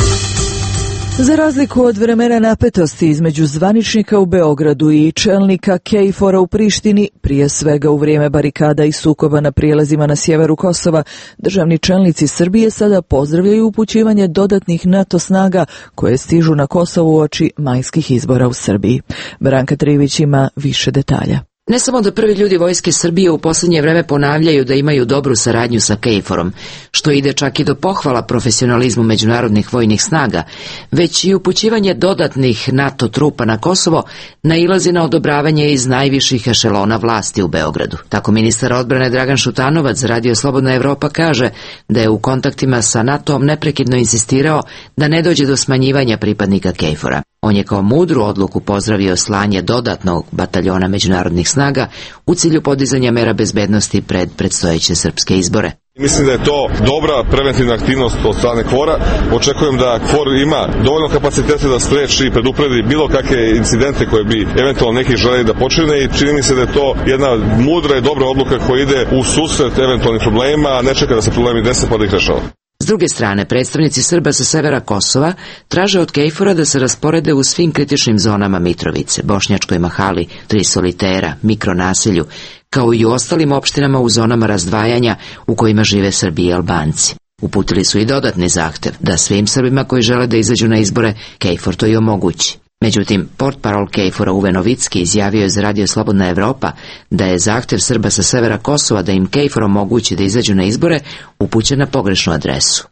Za razliku od vremena napetosti između zvaničnika u Beogradu i čelnika KFOR-a u Prištini, prije svega u vrijeme barikada i sukoba na prijelazima na sjeveru Kosova, državni čelnici Srbije sada pozdravljaju upućivanje dodatnih NATO snaga koje stižu na Kosovo uoči majskih izbora u Srbiji. Branka Trivić ima više detalja. Ne samo da prvi ljudi vojske Srbije u posljednje vreme ponavljaju da imaju dobru saradnju sa KFOR-om, što ide čak i do pohvala profesionalizmu međunarodnih vojnih snaga, već i upućivanje dodatnih NATO trupa na Kosovo nailazi na odobravanje iz najviših ešelona vlasti u Beogradu. Tako ministar odbrane Dragan Šutanovac za Radio Slobodna Evropa kaže da je u kontaktima sa NATO-om neprekidno insistirao da ne dođe do smanjivanja pripadnika KFOR-a. On je kao mudru odluku pozdravio slanje dodatnog bataljona međunarodnih snaga u cilju podizanja mera bezbednosti pred predstojeće srpske izbore. Mislim da je to dobra preventivna aktivnost od strane KFOR-a. Očekujem da KFOR ima dovoljno kapacitete da spreči i predupredi bilo kakve incidente koje bi eventualno neki želeli da počine i čini mi se da je to jedna mudra i dobra odluka koja ide u susret eventualnim problemima, a ne čeka da se problemi dese pa da ih rešava. S druge strane, predstavnici Srba sa severa Kosova traže od KFOR-a da se rasporede u svim kritičnim zonama Mitrovice, Bošnjačkoj Mahali, Tri Solitera, mikronaselju, kao i u ostalim opštinama u zonama razdvajanja u kojima žive Srbi i Albanci. Uputili su i dodatni zahtev da svim Srbima koji žele da izađu na izbore KFOR to i omogući. Međutim, portparol KFOR-a Uwe Novicki izjavio je za Radio Slobodna Evropa da je zahtev Srba sa severa Kosova da im KFOR omogući da izađu na izbore upućen na pogrešnu adresu.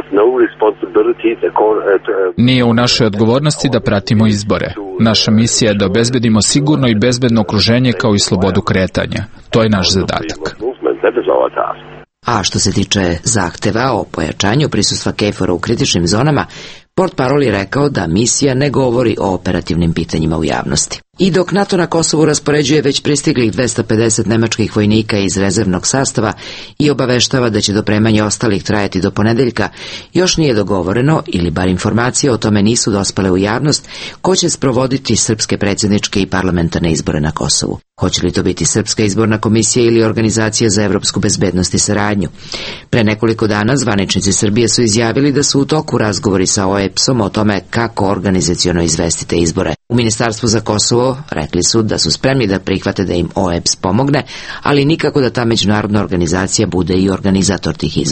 Nije u našoj odgovornosti da pratimo izbore. Naša misija je da obezbedimo sigurno i bezbedno okruženje kao i slobodu kretanja. To je naš zadatak. A što se tiče zahteva o pojačanju prisustva KFOR-a u kritičnim zonama, portparol je rekao da misija ne govori o operativnim pitanjima u javnosti. I dok NATO na Kosovu raspoređuje već pristiglih 250 nemačkih vojnika iz rezervnog sastava i obaveštava da će dopremanje ostalih trajati do ponedeljka, još nije dogovoreno, ili bar informacije o tome nisu dospele u javnost, ko će sprovoditi srpske predsjedničke i parlamentarne izbore na Kosovu. Hoće li to biti Srpska izborna komisija ili Organizacija za evropsku bezbednost i saradnju? Pre nekoliko dana zvaničnici Srbije su izjavili da su u toku razgovori sa OEBS-om o tome kako organizaciono izvestite izbore. U Ministarstvu za Kosovo rekli su da su spremni da prihvate da im OEBS pomogne, ali nikako da ta međunarodna organizacija bude i organizator tih izbora.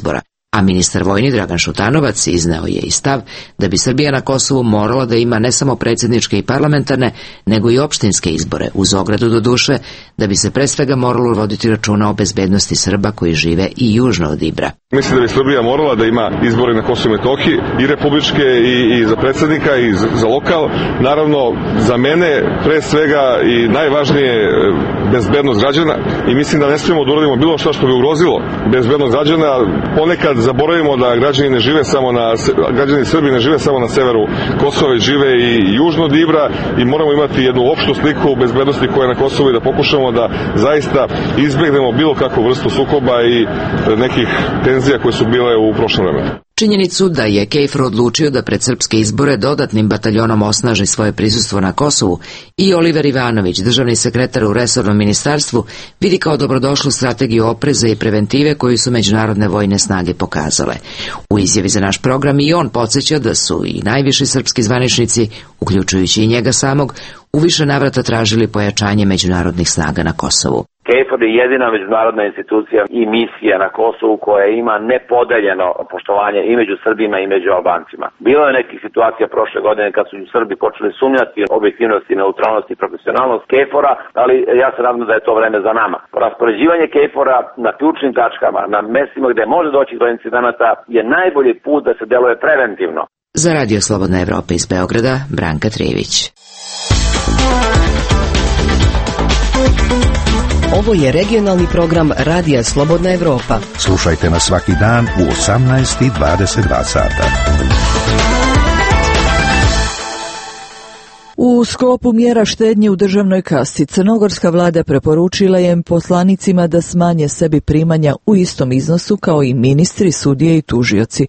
A ministar vojni Dragan Šutanovac izneo je i stav da bi Srbija na Kosovu morala da ima ne samo predsjedničke i parlamentarne, nego i opštinske izbore, uz ogradu do duše, da bi se pre svega moralo voditi računa o bezbednosti Srba koji žive i južno od Ibra. Mislim da bi Srbija morala da ima izbore na Kosovu i Metohiji, i republičke i za predsjednika i za lokal. Naravno, za mene pre svega i najvažnije bezbednost građana i mislim da ne smijemo da uradimo bilo što bi ugrozilo bezbednost građana. Ponekad zaboravimo da građani Srbi ne žive samo na severu Kosova, već žive i južno od Ibra i moramo imati jednu opštu sliku bezbednosti koja je na Kosovu i da pokušamo da zaista izbegnemo bilo kakvu vrstu sukoba i nekih tenzija koje su bile u prošlom vremenu. Činjenicu da je KFOR odlučio da pred srpske izbore dodatnim bataljonom osnaži svoje prisustvo na Kosovu i Oliver Ivanović, državni sekretar u resornom ministarstvu, vidi kao dobrodošlu strategiju opreza i preventive koju su međunarodne vojne snage pokazale. U izjavi za naš program i on podsjeća da su i najviši srpski zvaničnici, uključujući i njega samog, u više navrata tražili pojačanje međunarodnih snaga na Kosovu. KFOR je jedina međunarodna institucija i misija na Kosovu koja ima nepodeljeno poštovanje i među Srbima i među Albancima. Bilo je nekih situacija prošle godine kad su Srbi počeli sumnjati objektivnost i neutralnost i profesionalnost KFOR-a, ali ja se nadam da je to vreme za nama. Raspoređivanje KFOR-a na ključnim tačkama, na mestima gde može doći do incidenata je najbolji put da se deluje preventivno. Za Radio Slobodna Evropa iz Beograda, Branka Trijević. Ovo je regionalni program Radija Slobodna Evropa. Slušajte nas svaki dan u 18:22 sata. U sklopu mjera štednje u državnoj kasi, crnogorska vlada preporučila je poslanicima da smanje sebi primanja u istom iznosu kao i ministri, sudije i tužioci,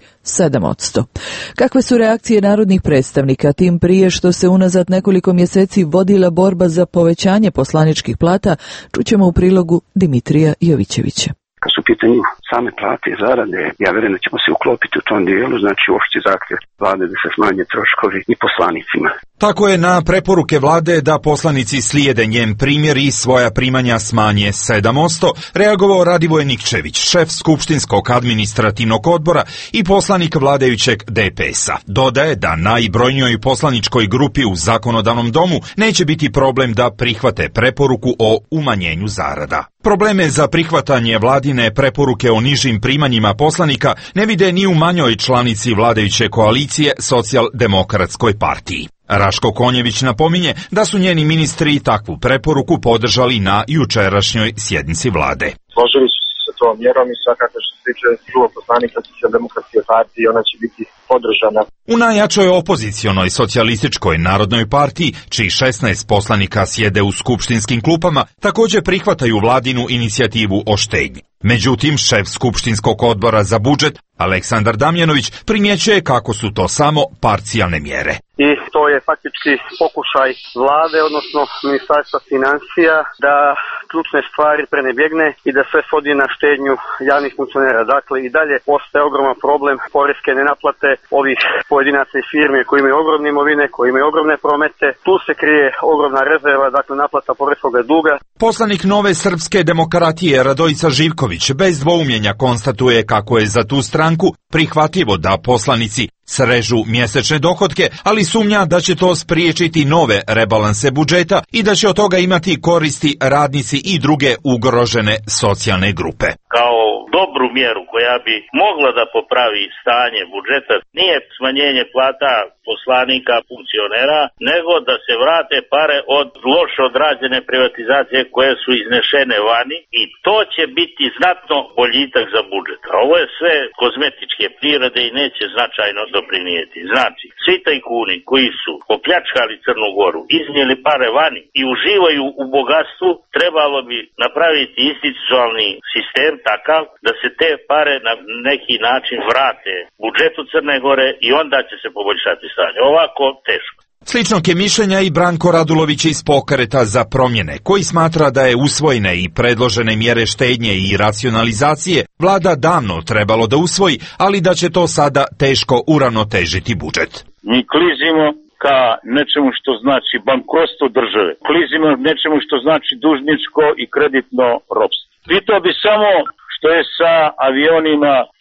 7%. Kakve su reakcije narodnih predstavnika, tim prije što se unazad nekoliko mjeseci vodila borba za povećanje poslaničkih plata, čućemo u prilogu Dimitrija Jovićevića. Kad su u pitanju same plate i zarade, ja vjerujem da ćemo se uklopiti u tom dijelu, znači opšti zahtjev vlade da se smanje troškovi i poslanicima. Tako je na preporuke vlade da poslanici slijede njen primjer i svoja primanja smanje 7%, reagovao Radivoj Nikčević, šef Skupštinskog administrativnog odbora i poslanik vladajućeg DPS-a. Dodaje da najbrojnijoj poslaničkoj grupi u zakonodavnom domu neće biti problem da prihvate preporuku o umanjenju zarada. Probleme za prihvatanje vladine preporuke o nižim primanjima poslanika ne vide ni u manjoj članici vladajuće koalicije Socijaldemokratskoj partiji. Raško Konjević napominje da su njeni ministri takvu preporuku podržali na jučerašnjoj sjednici vlade. Složili su se sa tom mjerom i svakako što se tiče drugog poslanika Socijaldemokratske partije, ona će biti podržana. U najjačoj opozicionoj socijalističkoj narodnoj partiji, čiji 16 poslanika sjede u skupštinskim klupama, također prihvataju vladinu inicijativu o štednji. Međutim, šef Skupštinskog odbora za budžet, Aleksandar Damjanović, primjećuje kako su to samo parcijalne mjere. I to je faktički pokušaj vlade, odnosno Ministarstva financija, da ključne stvari prenebjegne i da sve svodi na štednju javnih funkcionera. Dakle, i dalje postaje ogroman problem poreske nenaplate ovih pojedinaca i firme koji imaju ogromne imovine, koji imaju ogromne promete. Tu se krije ogromna rezerva, dakle naplata poreskog duga. Poslanik Nove srpske demokratije Radojica Živković bez dvoumljenja konstatuje kako je za tu stranku prihvatljivo da poslanici srežu mjesečne dohotke, ali sumnja da će to spriječiti nove rebalanse budžeta i da će od toga imati koristi radnici i druge ugrožene socijalne grupe. Kao dobru mjeru koja bi mogla da popravi stanje budžeta nije smanjenje plata poslanika, funkcionera, nego da se vrate pare od loše odrađene privatizacije koje su iznešene vani i to će biti znatno boljitak za budžet. A ovo je sve kozmetičke prirode i neće značajno doprinijeti. Znači, svi tajkuni koji su opljačkali Crnu Goru, iznijeli pare vani i uživaju u bogatstvu, trebalo bi napraviti institucionalni sistem takav da se te pare na neki način vrate budžetu Crne Gore i onda će se poboljšati stanje. Ovako teško. Sličnog je mišljenja i Branko Radulović iz Pokreta za promjene, koji smatra da je usvojene i predložene mjere štednje i racionalizacije vlada davno trebalo da usvoji, ali da će to sada teško uravnotežiti budžet. Mi klizimo ka nečemu što znači bankrotstvo države. Klizimo nečemu što znači dužničko i kreditno ropstvo. Pitao bi samo što je sa avionima,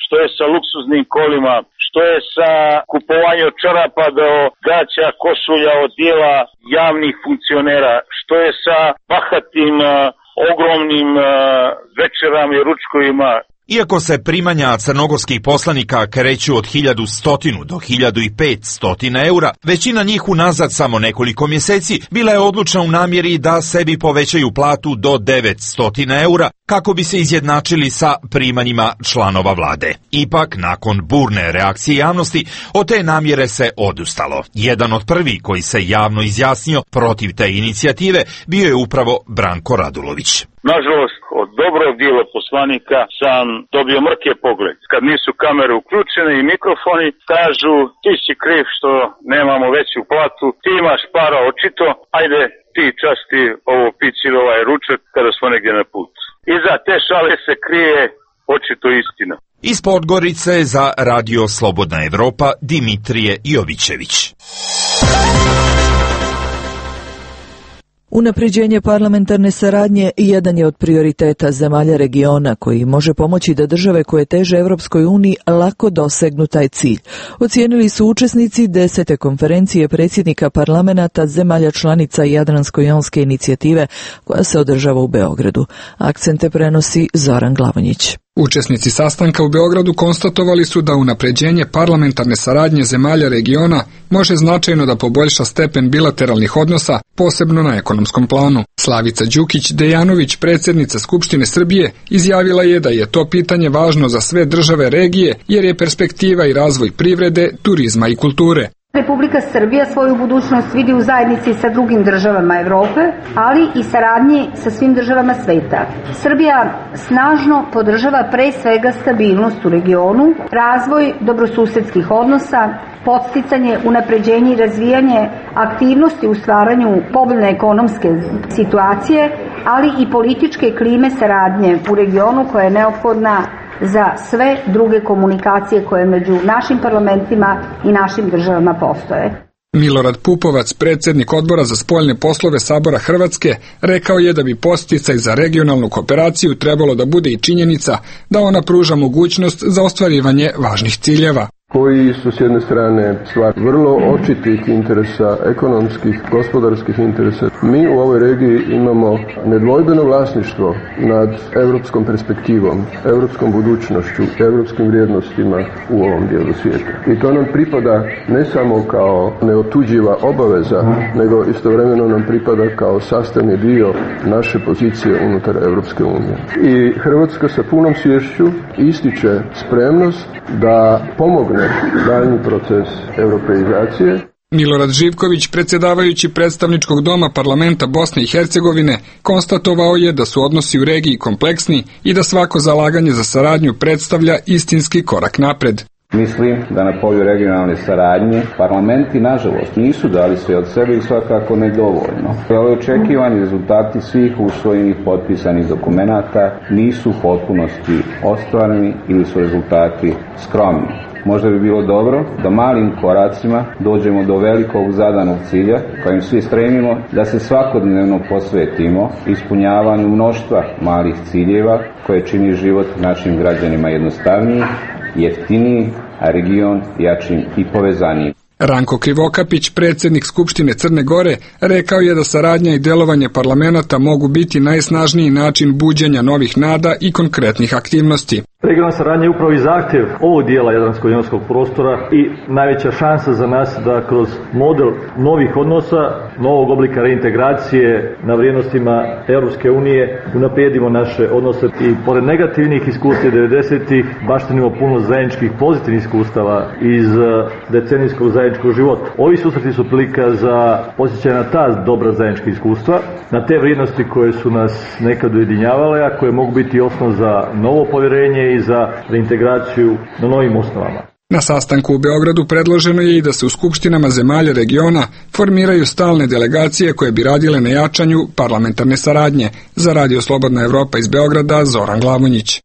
što je sa luksuznim kolima, što je sa kupovanjem čorapa do gaća, košulja, odijela javnih funkcionera, što je sa bahatim ogromnim večerama i ručkovima. Iako se primanja crnogorskih poslanika kreću od 1100 do 1500 eura, većina njih unazad samo nekoliko mjeseci bila je odlučna u namjeri da sebi povećaju platu do 900 eura kako bi se izjednačili sa primanjima članova vlade. Ipak, nakon burne reakcije javnosti, od te namjere se odustalo. Jedan od prvi koji se javno izjasnio protiv te inicijative bio je upravo Branko Radulović. Nažalost, od dobrog dijela poslanika sam dobio mrke pogled. Kad nisu kamere uključene i mikrofoni, kažu ti si kriv što nemamo veću platu, ti imaš para očito, ajde ti časti ovo pići ili ovaj ručak kada smo negdje na putu. Iza te šale se krije očito istina. Iz Podgorice za Radio Slobodna Evropa Dimitrije Jovićević. Unapređenje parlamentarne saradnje jedan je od prioriteta zemalja regiona koji može pomoći da države koje teže Evropskoj uniji lako dosegnu taj cilj. Ocijenili su učesnici 10. konferencije predsjednika parlamenata zemalja članica Jadransko-jonske inicijative koja se održava u Beogradu. Akcente prenosi Zoran Glavonjić. Učesnici sastanka u Beogradu konstatovali su da unapređenje parlamentarne saradnje zemalja regiona može značajno da poboljša stepen bilateralnih odnosa, posebno na ekonomskom planu. Slavica Đukić-Dejanović, predsjednica Skupštine Srbije, izjavila je da je to pitanje važno za sve države regije jer je perspektiva i razvoj privrede, turizma i kulture. Republika Srbija svoju budućnost vidi u zajednici sa drugim državama Evrope, ali i saradnji sa svim državama sveta. Srbija snažno podržava pre svega stabilnost u regionu, razvoj dobrosusedskih odnosa, podsticanje, unapređenje i razvijanje aktivnosti u stvaranju povoljne ekonomske situacije, ali i političke klime saradnje u regionu koja je neophodna za sve druge komunikacije koje među našim parlamentima i našim državama postoje. Milorad Pupovac, predsjednik odbora za spoljne poslove Sabora Hrvatske, rekao je da bi podsticaj za regionalnu kooperaciju trebalo da bude i činjenica da ona pruža mogućnost za ostvarivanje važnih ciljeva. Koji su s jedne strane stvar vrlo očitih interesa, ekonomskih, gospodarskih interesa. Mi u ovoj regiji imamo nedvojbeno vlasništvo nad europskom perspektivom, europskom budućnošću, europskim vrijednostima u ovom dijelu svijeta. I to nam pripada ne samo kao neotuđiva obaveza, nego istovremeno nam pripada kao sastavni dio naše pozicije unutar Europske unije. I Hrvatska sa punom sviješću ističe spremnost da pomogne daljnji proces europeizacije. Milorad Živković, predsjedavajući predstavničkog doma parlamenta Bosne i Hercegovine, konstatovao je da su odnosi u regiji kompleksni i da svako zalaganje za saradnju predstavlja istinski korak napred. Mislim da na polju regionalne saradnje parlamenti, nažalost, nisu dali sve od sebe i svakako nedovoljno. Ali očekivani rezultati svih usvojenih potpisanih dokumenata nisu u potpunosti ostvareni ili su rezultati skromni. Možda bi bilo dobro da malim koracima dođemo do velikog zadanog cilja kojim svi stremimo da se svakodnevno posvetimo ispunjavanju mnoštva malih ciljeva koje čini život našim građanima jednostavniji, jeftiniji, a region jačim i povezanijim. Ranko Krivokapić, predsjednik Skupštine Crne Gore, rekao je da saradnja i delovanje parlamenta mogu biti najsnažniji način buđenja novih nada i konkretnih aktivnosti. Regionalna saradnja je upravo i zahtjev ovog dijela jadransko-jonskog prostora i najveća šansa za nas da kroz model novih odnosa, novog oblika reintegracije na vrijednostima Europske unije unaprijedimo naše odnose i pored negativnih iskustva 90-ih baštinimo puno zajedničkih pozitivnih iskustava iz decenijskog zajedničkog života. Ovi susreti su prilika za posjećanje na ta dobra zajednička iskustva, na te vrijednosti koje su nas nekad ujedinjavale, a koje mogu biti osnov za novo povjerenje i za reintegraciju na novim osnovama. Na sastanku u Beogradu predloženo je i da se u skupštinama zemalja regiona formiraju stalne delegacije koje bi radile na jačanju parlamentarne saradnje. Za Radio Slobodna Evropa iz Beograda, Zoran Glavonjić.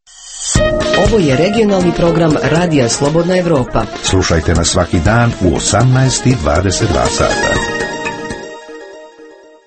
Ovo je regionalni program Radija Slobodna Evropa. Slušajte nas svaki dan u 18:22 sata.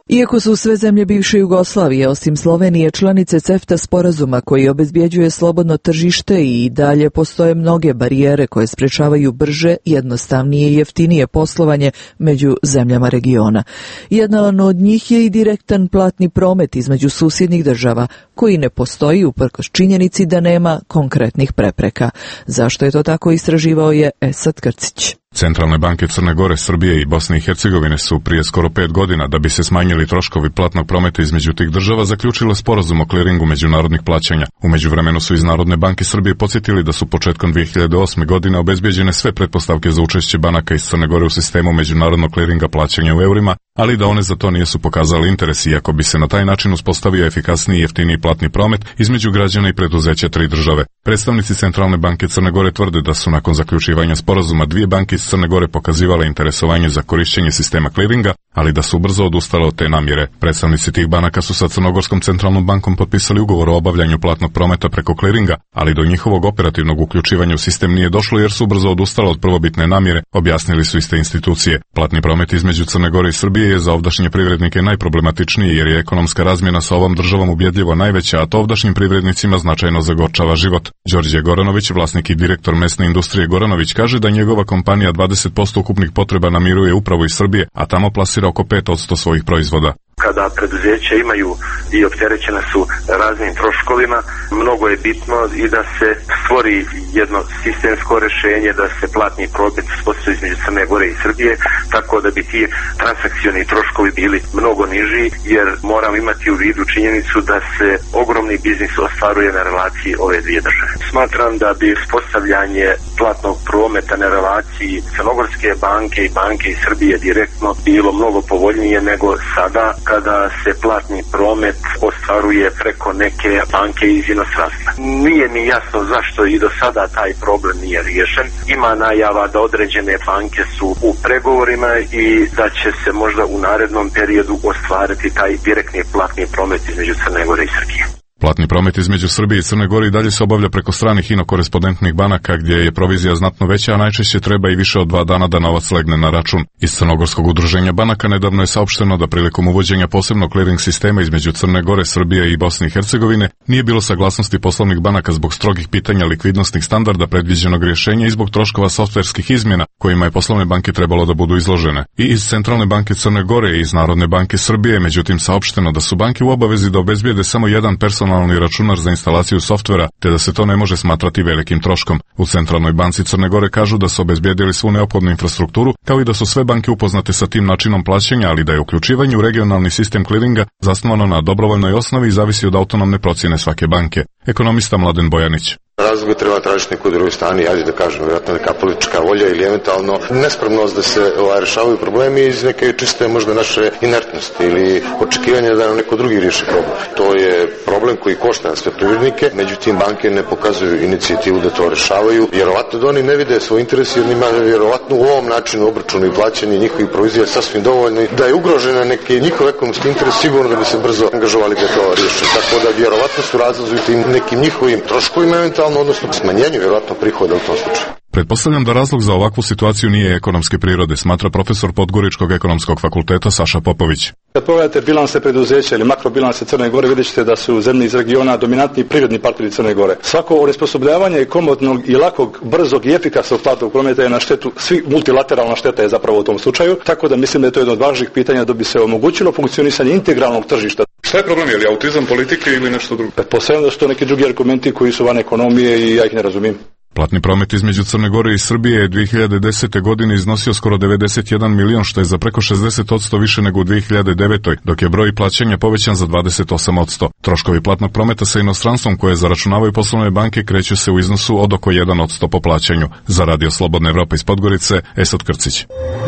Iako su sve zemlje bivše Jugoslavije, osim Slovenije, članice CEFTA sporazuma koji obezbjeđuje slobodno tržište i dalje postoje mnoge barijere koje sprečavaju brže, jednostavnije i jeftinije poslovanje među zemljama regiona. Jedna od njih je i direktan platni promet između susjednih država, koji ne postoji uprkos činjenici da nema konkretnih prepreka. Zašto je to tako, istraživao je Esad Krcić. Centralne banke Crne Gore, Srbije i Bosne i Hercegovine su prije skoro 5 godina, da bi se smanjili troškovi platnog prometa između tih država, zaključile sporazum o kliringu međunarodnih plaćanja. U međuvremenu su iz Narodne banke Srbije podsjetili da su početkom 2008. godine obezbeđene sve pretpostavke za učešće banaka iz Crne Gore u sistemu međunarodnog kliringa plaćanja u eurima, ali da one za to nisu pokazali interes, iako bi se na taj način uspostavio efikasniji i jeftiniji platni promet između građana i preduzeća tri države. Predstavnici Centralne banke Crne Gore tvrde da su nakon zaključivanja sporazuma dvije banke iz Crne Gore pokazivale interesovanje za korišćenje sistema kliringa, ali da su brzo odustale od te namjere. Predstavnici tih banaka su sa Crnogorskom centralnom bankom potpisali ugovor o obavljanju platnog prometa preko kliringa, ali do njihovog operativnog uključivanja u sistem nije došlo jer su brzo odustale od prvobitne namjere, objasnili su iste institucije. Platni promet između Crne Gore i Srbije je za ovdašnje privrednike najproblematičniji jer je ekonomska razmjena sa ovom državom ubjedljivo najveća, a to ovdašnjim privrednicima značajno zagorčava život. Đorđe Goranović, vlasnik i direktor mesne industrije Goranović, kaže da njegova kompanija 20% ukupnih potreba namiruje upravo iz Srbije, a tamo plasira oko 5% svojih proizvoda. Kada preduzeća imaju i opterećena su raznim troškovima, mnogo je bitno i da se stvori jedno sistemsko rješenje, da se platni promet uspostavi između Crne Gore i Srbije, tako da bi ti transakcioni troškovi bili mnogo niži, jer moramo imati u vidu činjenicu da se ogromni biznis ostvaruje na relaciji ove dvije države. Smatram da bi uspostavljanje platnog prometa na relaciji Crnogorske banke i banke iz Srbije direktno bilo mnogo povoljnije nego sada, kada se platni promet ostvaruje preko neke banke iz inostranstva. Nije mi jasno zašto i do sada taj problem nije riješen. Ima najava da određene banke su u pregovorima i da će se možda u narednom periodu ostvariti taj direktni platni promet između Crne Gore i Srbije. Platni promet između Srbije i Crne Gore i dalje se obavlja preko stranih inokorespondentnih banaka gdje je provizija znatno veća, a najčešće treba i više od 2 dana da novac legne na račun. Iz Crnogorskog udruženja banaka nedavno je saopšteno da prilikom uvođenja posebnog clearing sistema između Crne Gore, Srbije i Bosne i Hercegovine nije bilo saglasnosti poslovnih banaka zbog strogih pitanja likvidnosnih standarda predviđenog rješenja i zbog troškova softverskih izmjena kojima je poslovne banke trebalo da budu izložene. I iz Centralne banke Crne Gore i iz Narodne banke Srbije međutim saopšteno da su banke u obavezi da obezbijede samo jedan personalni računar za instalaciju softvera, te da se to ne može smatrati velikim troškom. U Centralnoj banci Crne Gore kažu da su obezbijedili svu neophodnu infrastrukturu, kao i da su sve banke upoznate sa tim načinom plaćanja, ali da je uključivanje u regionalni sistem kliringa zasnovano na dobrovoljnoj osnovi i zavisi od autonomne procjene svake banke. Ekonomista Mladen Bojanić. Razlog treba tražiti neku drugoj strani, ajde da kažem, vjerojatno neka politička volja ili eventualno nespremnost da se rješavaju problemi iz neke čiste možda naše inertnosti ili očekivanja da nam neko drugi riješi problem. To je problem koji košta sve privrednike, međutim banke ne pokazuju inicijativu da to rješavaju. Vjerovatno da oni ne vide svoj interes jer njima vjerovatno u ovom načinu obračunu i plaćanja njihovih provizija sasvim dovoljno da je ugrožena neki njihov ekonomski interes, sigurno da bi se brzo angažovali da to riješe. Tako da vjerovatno su razlozi u tim nekim njihovim troškovima eventualno, odnosno smanjenju vjerojatno prihoda u tom slučaju. Pretpostavljam da razlog za ovakvu situaciju nije ekonomske prirode, smatra profesor Podgoričkog ekonomskog fakulteta Saša Popović. Kad pogledate bilanse preduzeća ili makrobilanse Crne Gore, vidjet ćete da su zemlje iz regiona dominantni privredni partneri Crne Gore. Svako onesposobljavanje komodnog i lakog, brzog i efikasnog platnog prometa je na štetu, svi multilateralna šteta je zapravo u tom slučaju, tako da mislim da je to jedno od važnih pitanja da bi se omogućilo funkcionisanje integralnog tržišta. Šta je problem, je li autizam politike ili nešto drugo? Pretpostavljam da su to neki drugi argumenti koji su van ekonomije i ja ih ne razumijem. Platni promet između Crne Gore i Srbije je 2010. godine iznosio skoro 91 milion, što je za preko 60% više nego u 2009. dok je broj plaćanja povećan za 28%. Troškovi platnog prometa sa inostranstvom koje zaračunavaju poslovne banke kreću se u iznosu od oko 1% po plaćanju. Za Radio Slobodna Evropa iz Podgorice, Esad Krcić.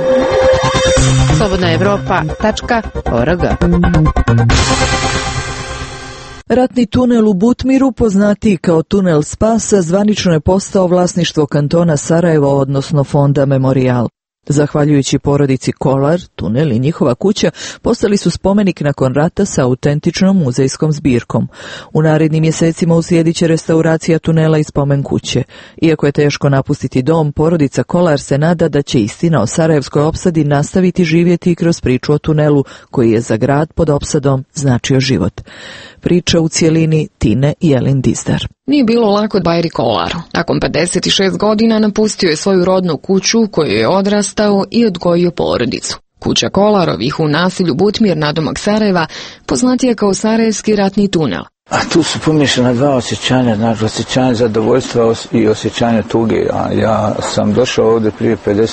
slobodnaevropa.org. Ratni tunel u Butmiru, poznatiji kao tunel Spasa, zvanično je postao vlasništvo kantona Sarajevo, odnosno fonda Memorial. Zahvaljujući porodici Kolar, tunel i njihova kuća postali su spomenik nakon rata sa autentičnom muzejskom zbirkom. U narednim mjesecima uslijedit će restauracija tunela i spomen kuće. Iako je teško napustiti dom, porodica Kolar se nada da će istina o sarajevskoj opsadi nastaviti živjeti kroz priču o tunelu koji je za grad pod opsadom značio život. Priča u cijelini Tine Jelin Dizdar. Nije bilo lako Bajri Kolaru. Nakon 56 godina napustio je svoju rodnu kuću koju je odrastao i odgojio porodicu. Kuća Kolarovih u naselju Butmir nadomak Sarajeva poznatija kao Sarajevski ratni tunel. A tu su pomiješana dva osjećanja, znači osjećanje zadovoljstva i osjećanje tuge. A ja sam došao ovdje prije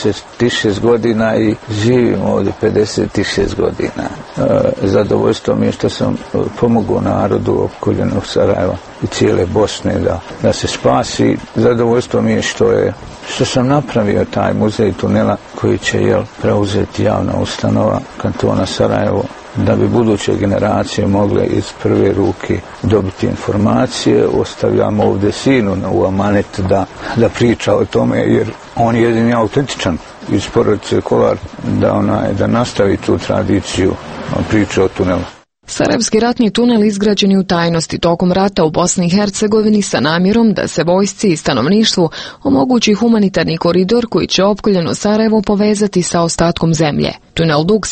56 godina i živim ovdje 56 godina. Zadovoljstvo mi je što sam pomogao narodu opkoljenog Sarajeva i cijele Bosne da se spasi. Zadovoljstvo mi je što sam napravio taj muzej tunela koji će preuzeti javna ustanova kantona Sarajevo, da bi buduće generacije mogle iz prve ruke dobiti informacije. Ostavljam ovdje sinu u amanet da priča o tome, jer on je jedini autentičan iz porodice Kolar, da nastavi tu tradiciju priče o tunelu. Sarajevski ratni tunel izgrađen je u tajnosti tokom rata u Bosni i Hercegovini sa namjerom da se vojsci i stanovništvu omogući humanitarni koridor koji će opkoljeno Sarajevo povezati sa ostatkom zemlje. Tunel dug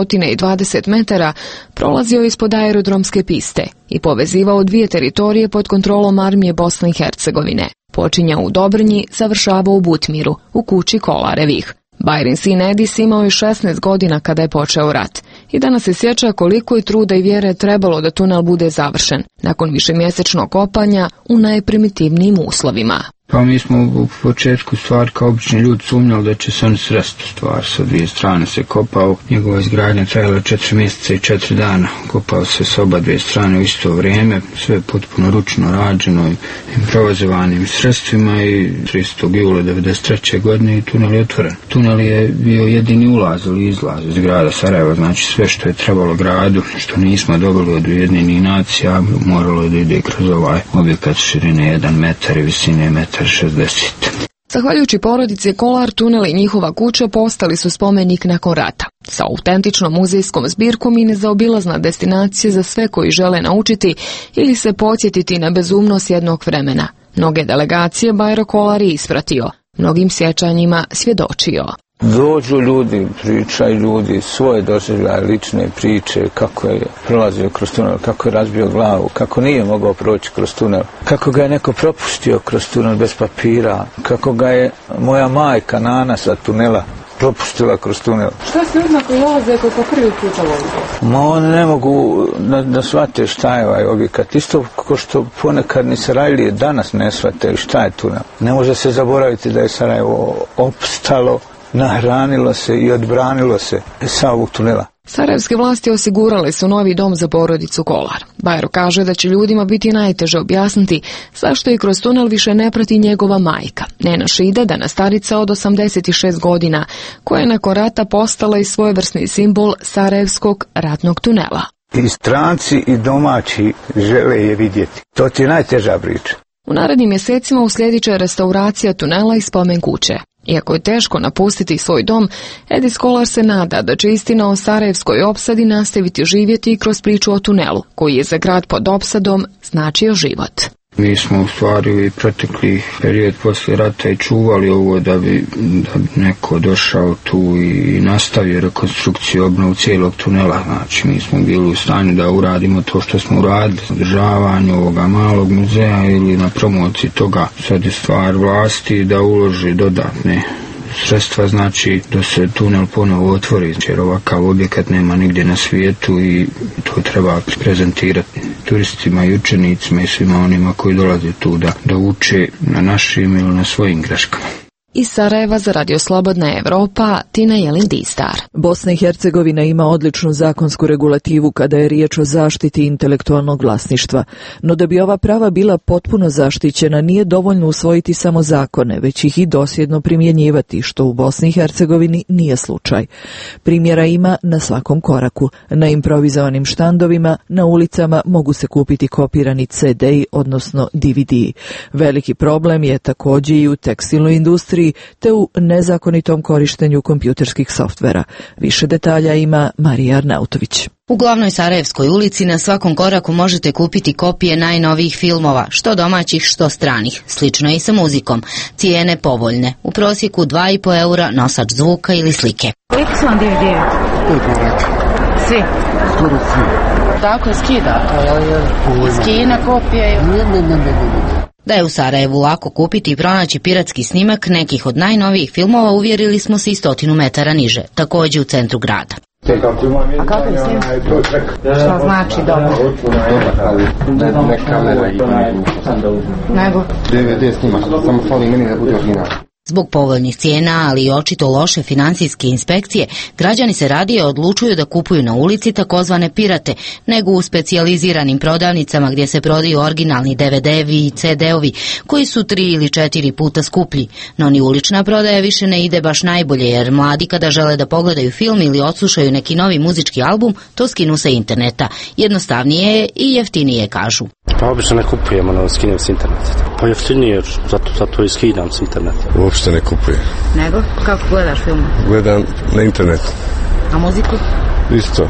720 metara prolazio je ispod aerodromske piste i povezivao dvije teritorije pod kontrolom armije Bosne i Hercegovine. Počinjao u Dobrnji, završavao u Butmiru, u kući Kolarevih. Bajrin sin Edis imao je 16 godina kada je počeo rat i danas se sjeća koliko je truda i vjere trebalo da tunel bude završen, nakon višemjesečnog kopanja u najprimitivnijim uslovima. Pa mi smo u početku stvar kao obični ljudi sumnjali da će se on sresti stvar. Sa dvije strane se kopao, njegova izgradnja trajala 4 mjeseca i 4 dana. Kopao se s oba dvije strane u isto vrijeme, sve potpuno ručno rađeno i improvizovanim sredstvima i 30. jula 1993. godine i tunel je otvoren. Tunel je bio jedini ulaz ili izlaz iz grada Sarajeva, znači sve što je trebalo gradu, što nismo dobili od Ujedinjenih nacija, moralo da ide kroz ovaj objekat širine 1 metar i visine 1,60 m. Zahvaljujući porodici Kolar, tunel i njihova kuća postali su spomenik nakon rata. Sa autentičnom muzejskom zbirkom i nezaobilazna destinacija za sve koji žele naučiti ili se podsjetiti na bezumnost jednog vremena. Mnoge delegacije Bajro Kolar je ispratio, mnogim sjećanjima svjedočio. Dođu ljudi, pričaju ljudi svoje doživljaje, lične priče, kako je prolazio kroz tunel, kako je razbio glavu, kako nije mogao proći kroz tunel, kako ga je neko propustio kroz tunel bez papira, kako ga je moja majka Nana sa tunela propustila kroz tunel. Šta se ljudima koji dolaze koji po prvi put ovdje? Ma oni ne mogu da shvate šta je ovaj objekat. Isto kao što ponekad ni Sarajlije danas ne shvate šta je tunel. Ne može se zaboraviti da je Sarajevo opstalo, nahranilo se i odbranilo se sa ovog tunela. Sarajevske vlasti osigurale su novi dom za porodicu Kolar. Bajro kaže da će ljudima biti najteže objasniti zašto i kroz tunel više ne prati njegova majka, Nena Šida, danas starica od 86 godina, koja je nakon rata postala i svojevrsni simbol Sarajevskog ratnog tunela. I stranci i domaći žele je vidjeti. To ti je najteža priča. U narednim mjesecima uslijedit će restauracija tunela i spomen kuće. Iako je teško napustiti svoj dom, Edis Kolar se nada da će istina o sarajevskoj opsadi nastaviti živjeti kroz priču o tunelu, koji je za grad pod opsadom značio život. Mi smo u stvari protekli period poslije rata i čuvali ovo da bi neko došao tu i nastavio rekonstrukciju, obnovu cijelog tunela. Znači mi smo bili u stanju da uradimo to što smo uradili, održavanju ovoga malog muzeja ili na promociji toga. Sad je stvar vlasti da uloži dodatne sredstva, znači da se tunel ponovo otvori, jer ovakav objekat nema nigdje na svijetu i to treba prezentirati turistima i učenicima i svima onima koji dolaze tu da uče na našim ili na svojim greškama. Iz Sarajeva za Radio Slobodna Evropa, Tina Jelin Dizdar. Bosna i Hercegovina ima odličnu zakonsku regulativu kada je riječ o zaštiti intelektualnog vlasništva, no da bi ova prava bila potpuno zaštićena nije dovoljno usvojiti samo zakone, već ih i dosljedno primjenjivati, što u Bosni i Hercegovini nije slučaj. Primjera ima na svakom koraku. Na improvizovanim štandovima, na ulicama mogu se kupiti kopirani CD-i, odnosno DVD. Veliki problem je također i u tekstilnoj industriji, industriji te u nezakonitom korištenju kompjuterskih softvera. Više detalja ima Marija Arnautović. U glavnoj Sarajevskoj ulici na svakom koraku možete kupiti kopije najnovijih filmova, što domaćih, što stranih. Slično je i sa muzikom. Cijene povoljne. U prosjeku 2,5 eura nosač zvuka ili slike. Koliko su vam DVD? Svi? Skoro svi. Tako je skidate, iz Kine kopije? Da je u Sarajevu lako kupiti i pronaći piratski snimak nekih od najnovijih filmova uvjerili smo se i 100 metara niže, također u centru grada. A kako je snimak? Što znači dobro? Dobar, ne kamera i nego? DVD snimak, samo fali meni da bude original. Zbog povoljnih cijena, ali i očito loše financijske inspekcije, građani se radije odlučuju da kupuju na ulici takozvane pirate, nego u specijaliziranim prodavnicama gdje se prodaju originalni DVD-evi i CD-ovi, koji su 3 ili 4 puta skuplji. No ni ulična prodaja više ne ide baš najbolje, jer mladi kada žele da pogledaju film ili odslušaju neki novi muzički album, to skinu sa interneta. Jednostavnije je i jeftinije, kažu. Pa obično ne kupujemo, skinem s interneta. Pa jeftinije, zato i skidam s interneta. Uopšte ne kupuje. Nego? Kako gledaš film? Gledam na internetu. A muziku? Isto.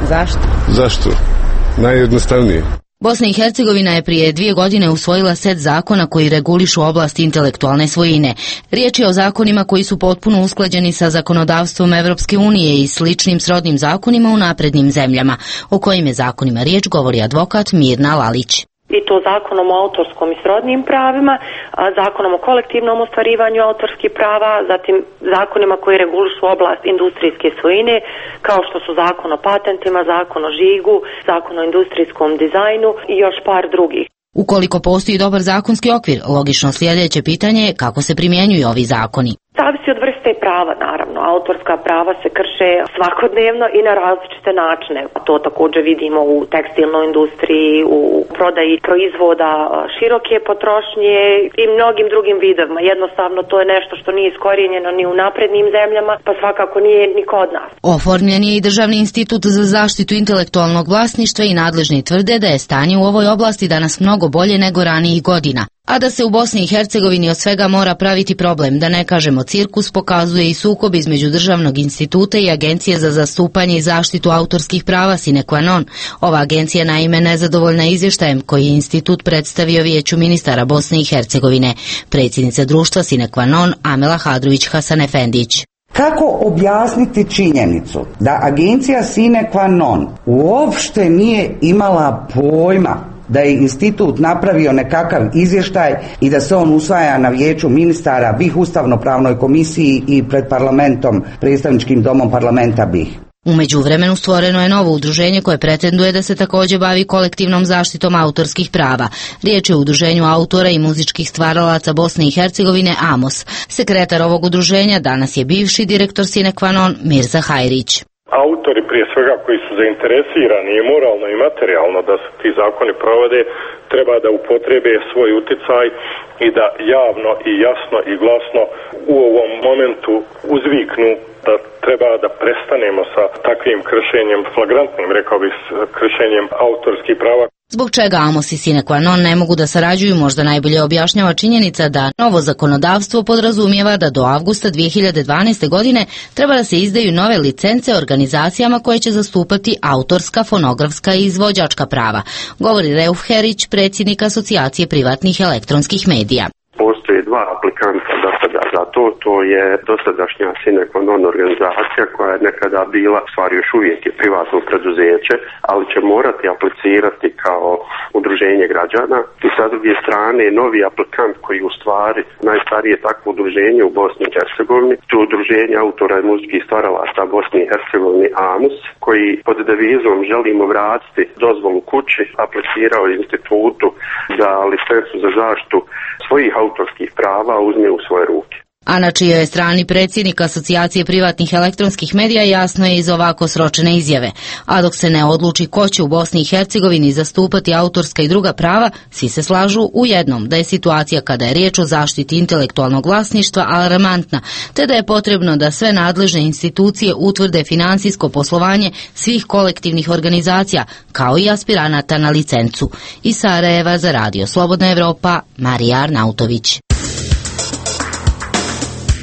Zašto? Najjednostavnije. Bosna i Hercegovina je prije 2 godine usvojila set zakona koji regulišu oblast intelektualne svojine. Riječ je o zakonima koji su potpuno usklađeni sa zakonodavstvom Evropske unije i sličnim srodnim zakonima u naprednim zemljama. O kojim je zakonima riječ govori advokat Mirna Lalić. I to zakonom o autorskom i srodnim pravima, zakonom o kolektivnom ostvarivanju autorskih prava, zatim zakonima koji regulišu oblast industrijske svojine, kao što su zakon o patentima, zakon o žigu, zakon o industrijskom dizajnu i još par drugih. Ukoliko postoji dobar zakonski okvir, logično sljedeće pitanje je kako se primjenjuju ovi zakoni. Zavisi od vrste prava, naravno. Autorska prava se krše svakodnevno i na različite načine. To također vidimo u tekstilnoj industriji, u prodaji proizvoda široke potrošnje i mnogim drugim vidovima. Jednostavno to je nešto što nije iskorijenjeno ni u naprednim zemljama, pa svakako nije ni kod nas. Oformljen je i Državni institut za zaštitu intelektualnog vlasništva i nadležni tvrde da je stanje u ovoj oblasti danas mnogo bolje nego ranijih godina. A da se u Bosni i Hercegovini od svega mora praviti problem, da ne kažemo cirkus, pokazuje i sukob između Državnog instituta i Agencije za zastupanje i zaštitu autorskih prava sine qua non. Ova agencija naime nezadovoljna izvještajem koji je institut predstavio Vijeću ministara Bosne i Hercegovine. Predsjednica društva sine qua non Amela Hadrović Hasanefendić. Kako objasniti činjenicu da agencija sine qua non uopšte nije imala pojma da je institut napravio nekakav izvještaj i da se on usvaja na Vijeću ministara BiH ustavnopravnoj komisiji i pred parlamentom, predstavničkim domom parlamenta BiH. U međuvremenu stvoreno je novo udruženje koje pretenduje da se također bavi kolektivnom zaštitom autorskih prava. Riječ je o udruženju autora i muzičkih stvaralaca Bosne i Hercegovine AMOS. Sekretar ovog udruženja danas je bivši direktor sine qua non Mirza Hajrić. Autori prije svega koji su zainteresirani i moralno i materijalno da se ti zakoni provode, treba da upotrebe svoj utjecaj i da javno i jasno i glasno u ovom momentu uzviknu da treba da prestanemo sa takvim kršenjem, flagrantnim, rekao bih, kršenjem autorskih prava. Zbog čega AMOS i sine qua non ne mogu da sarađuju, možda najbolje objašnjava činjenica da novo zakonodavstvo podrazumijeva da do avgusta 2012. godine treba da se izdaju nove licence organizacijama koje će zastupati autorska, fonografska i izvođačka prava, govori Reuf Herić, predsjednik Asocijacije privatnih elektronskih medija. Postoje 2 aplikanta za to je dosadašnja sine qua non organizacija koja je nekada bila, stvari još uvijek je privatno preduzeće, ali će morati aplicirati kao udruženje građana i sa druge strane novi aplikant koji u stvari najstarije takvo udruženje u Bosni i Hercegovini, to udruženje autora i muzičkih stvaralaca Bosni i Hercegovini AMUS, koji pod devizom želimo vratiti dozvolu kući, aplicirao institutu za licencu za zaštitu svojih autorskih prava uzme u svoje ruke. A na čijoj je strani predsjednik Asocijacije privatnih elektronskih medija jasno je iz ovako sročene izjave. A dok se ne odluči ko će u Bosni i Hercegovini zastupati autorska i druga prava, svi se slažu u jednom, da je situacija kada je riječ o zaštiti intelektualnog vlasništva alarmantna, te da je potrebno da sve nadležne institucije utvrde financijsko poslovanje svih kolektivnih organizacija, kao i aspiranata na licencu. Iz Sarajeva za Radio Slobodna Evropa, Marija Arnautović.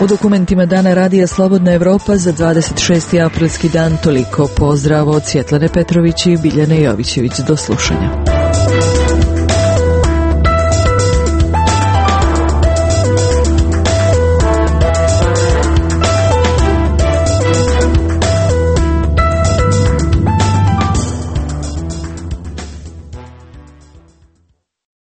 U dokumentima Dana radija Slobodna Evropa za 26. aprilski dan toliko. Pozdrav od Svjetlane Petrović i Biljane Jovićević. Do slušanja.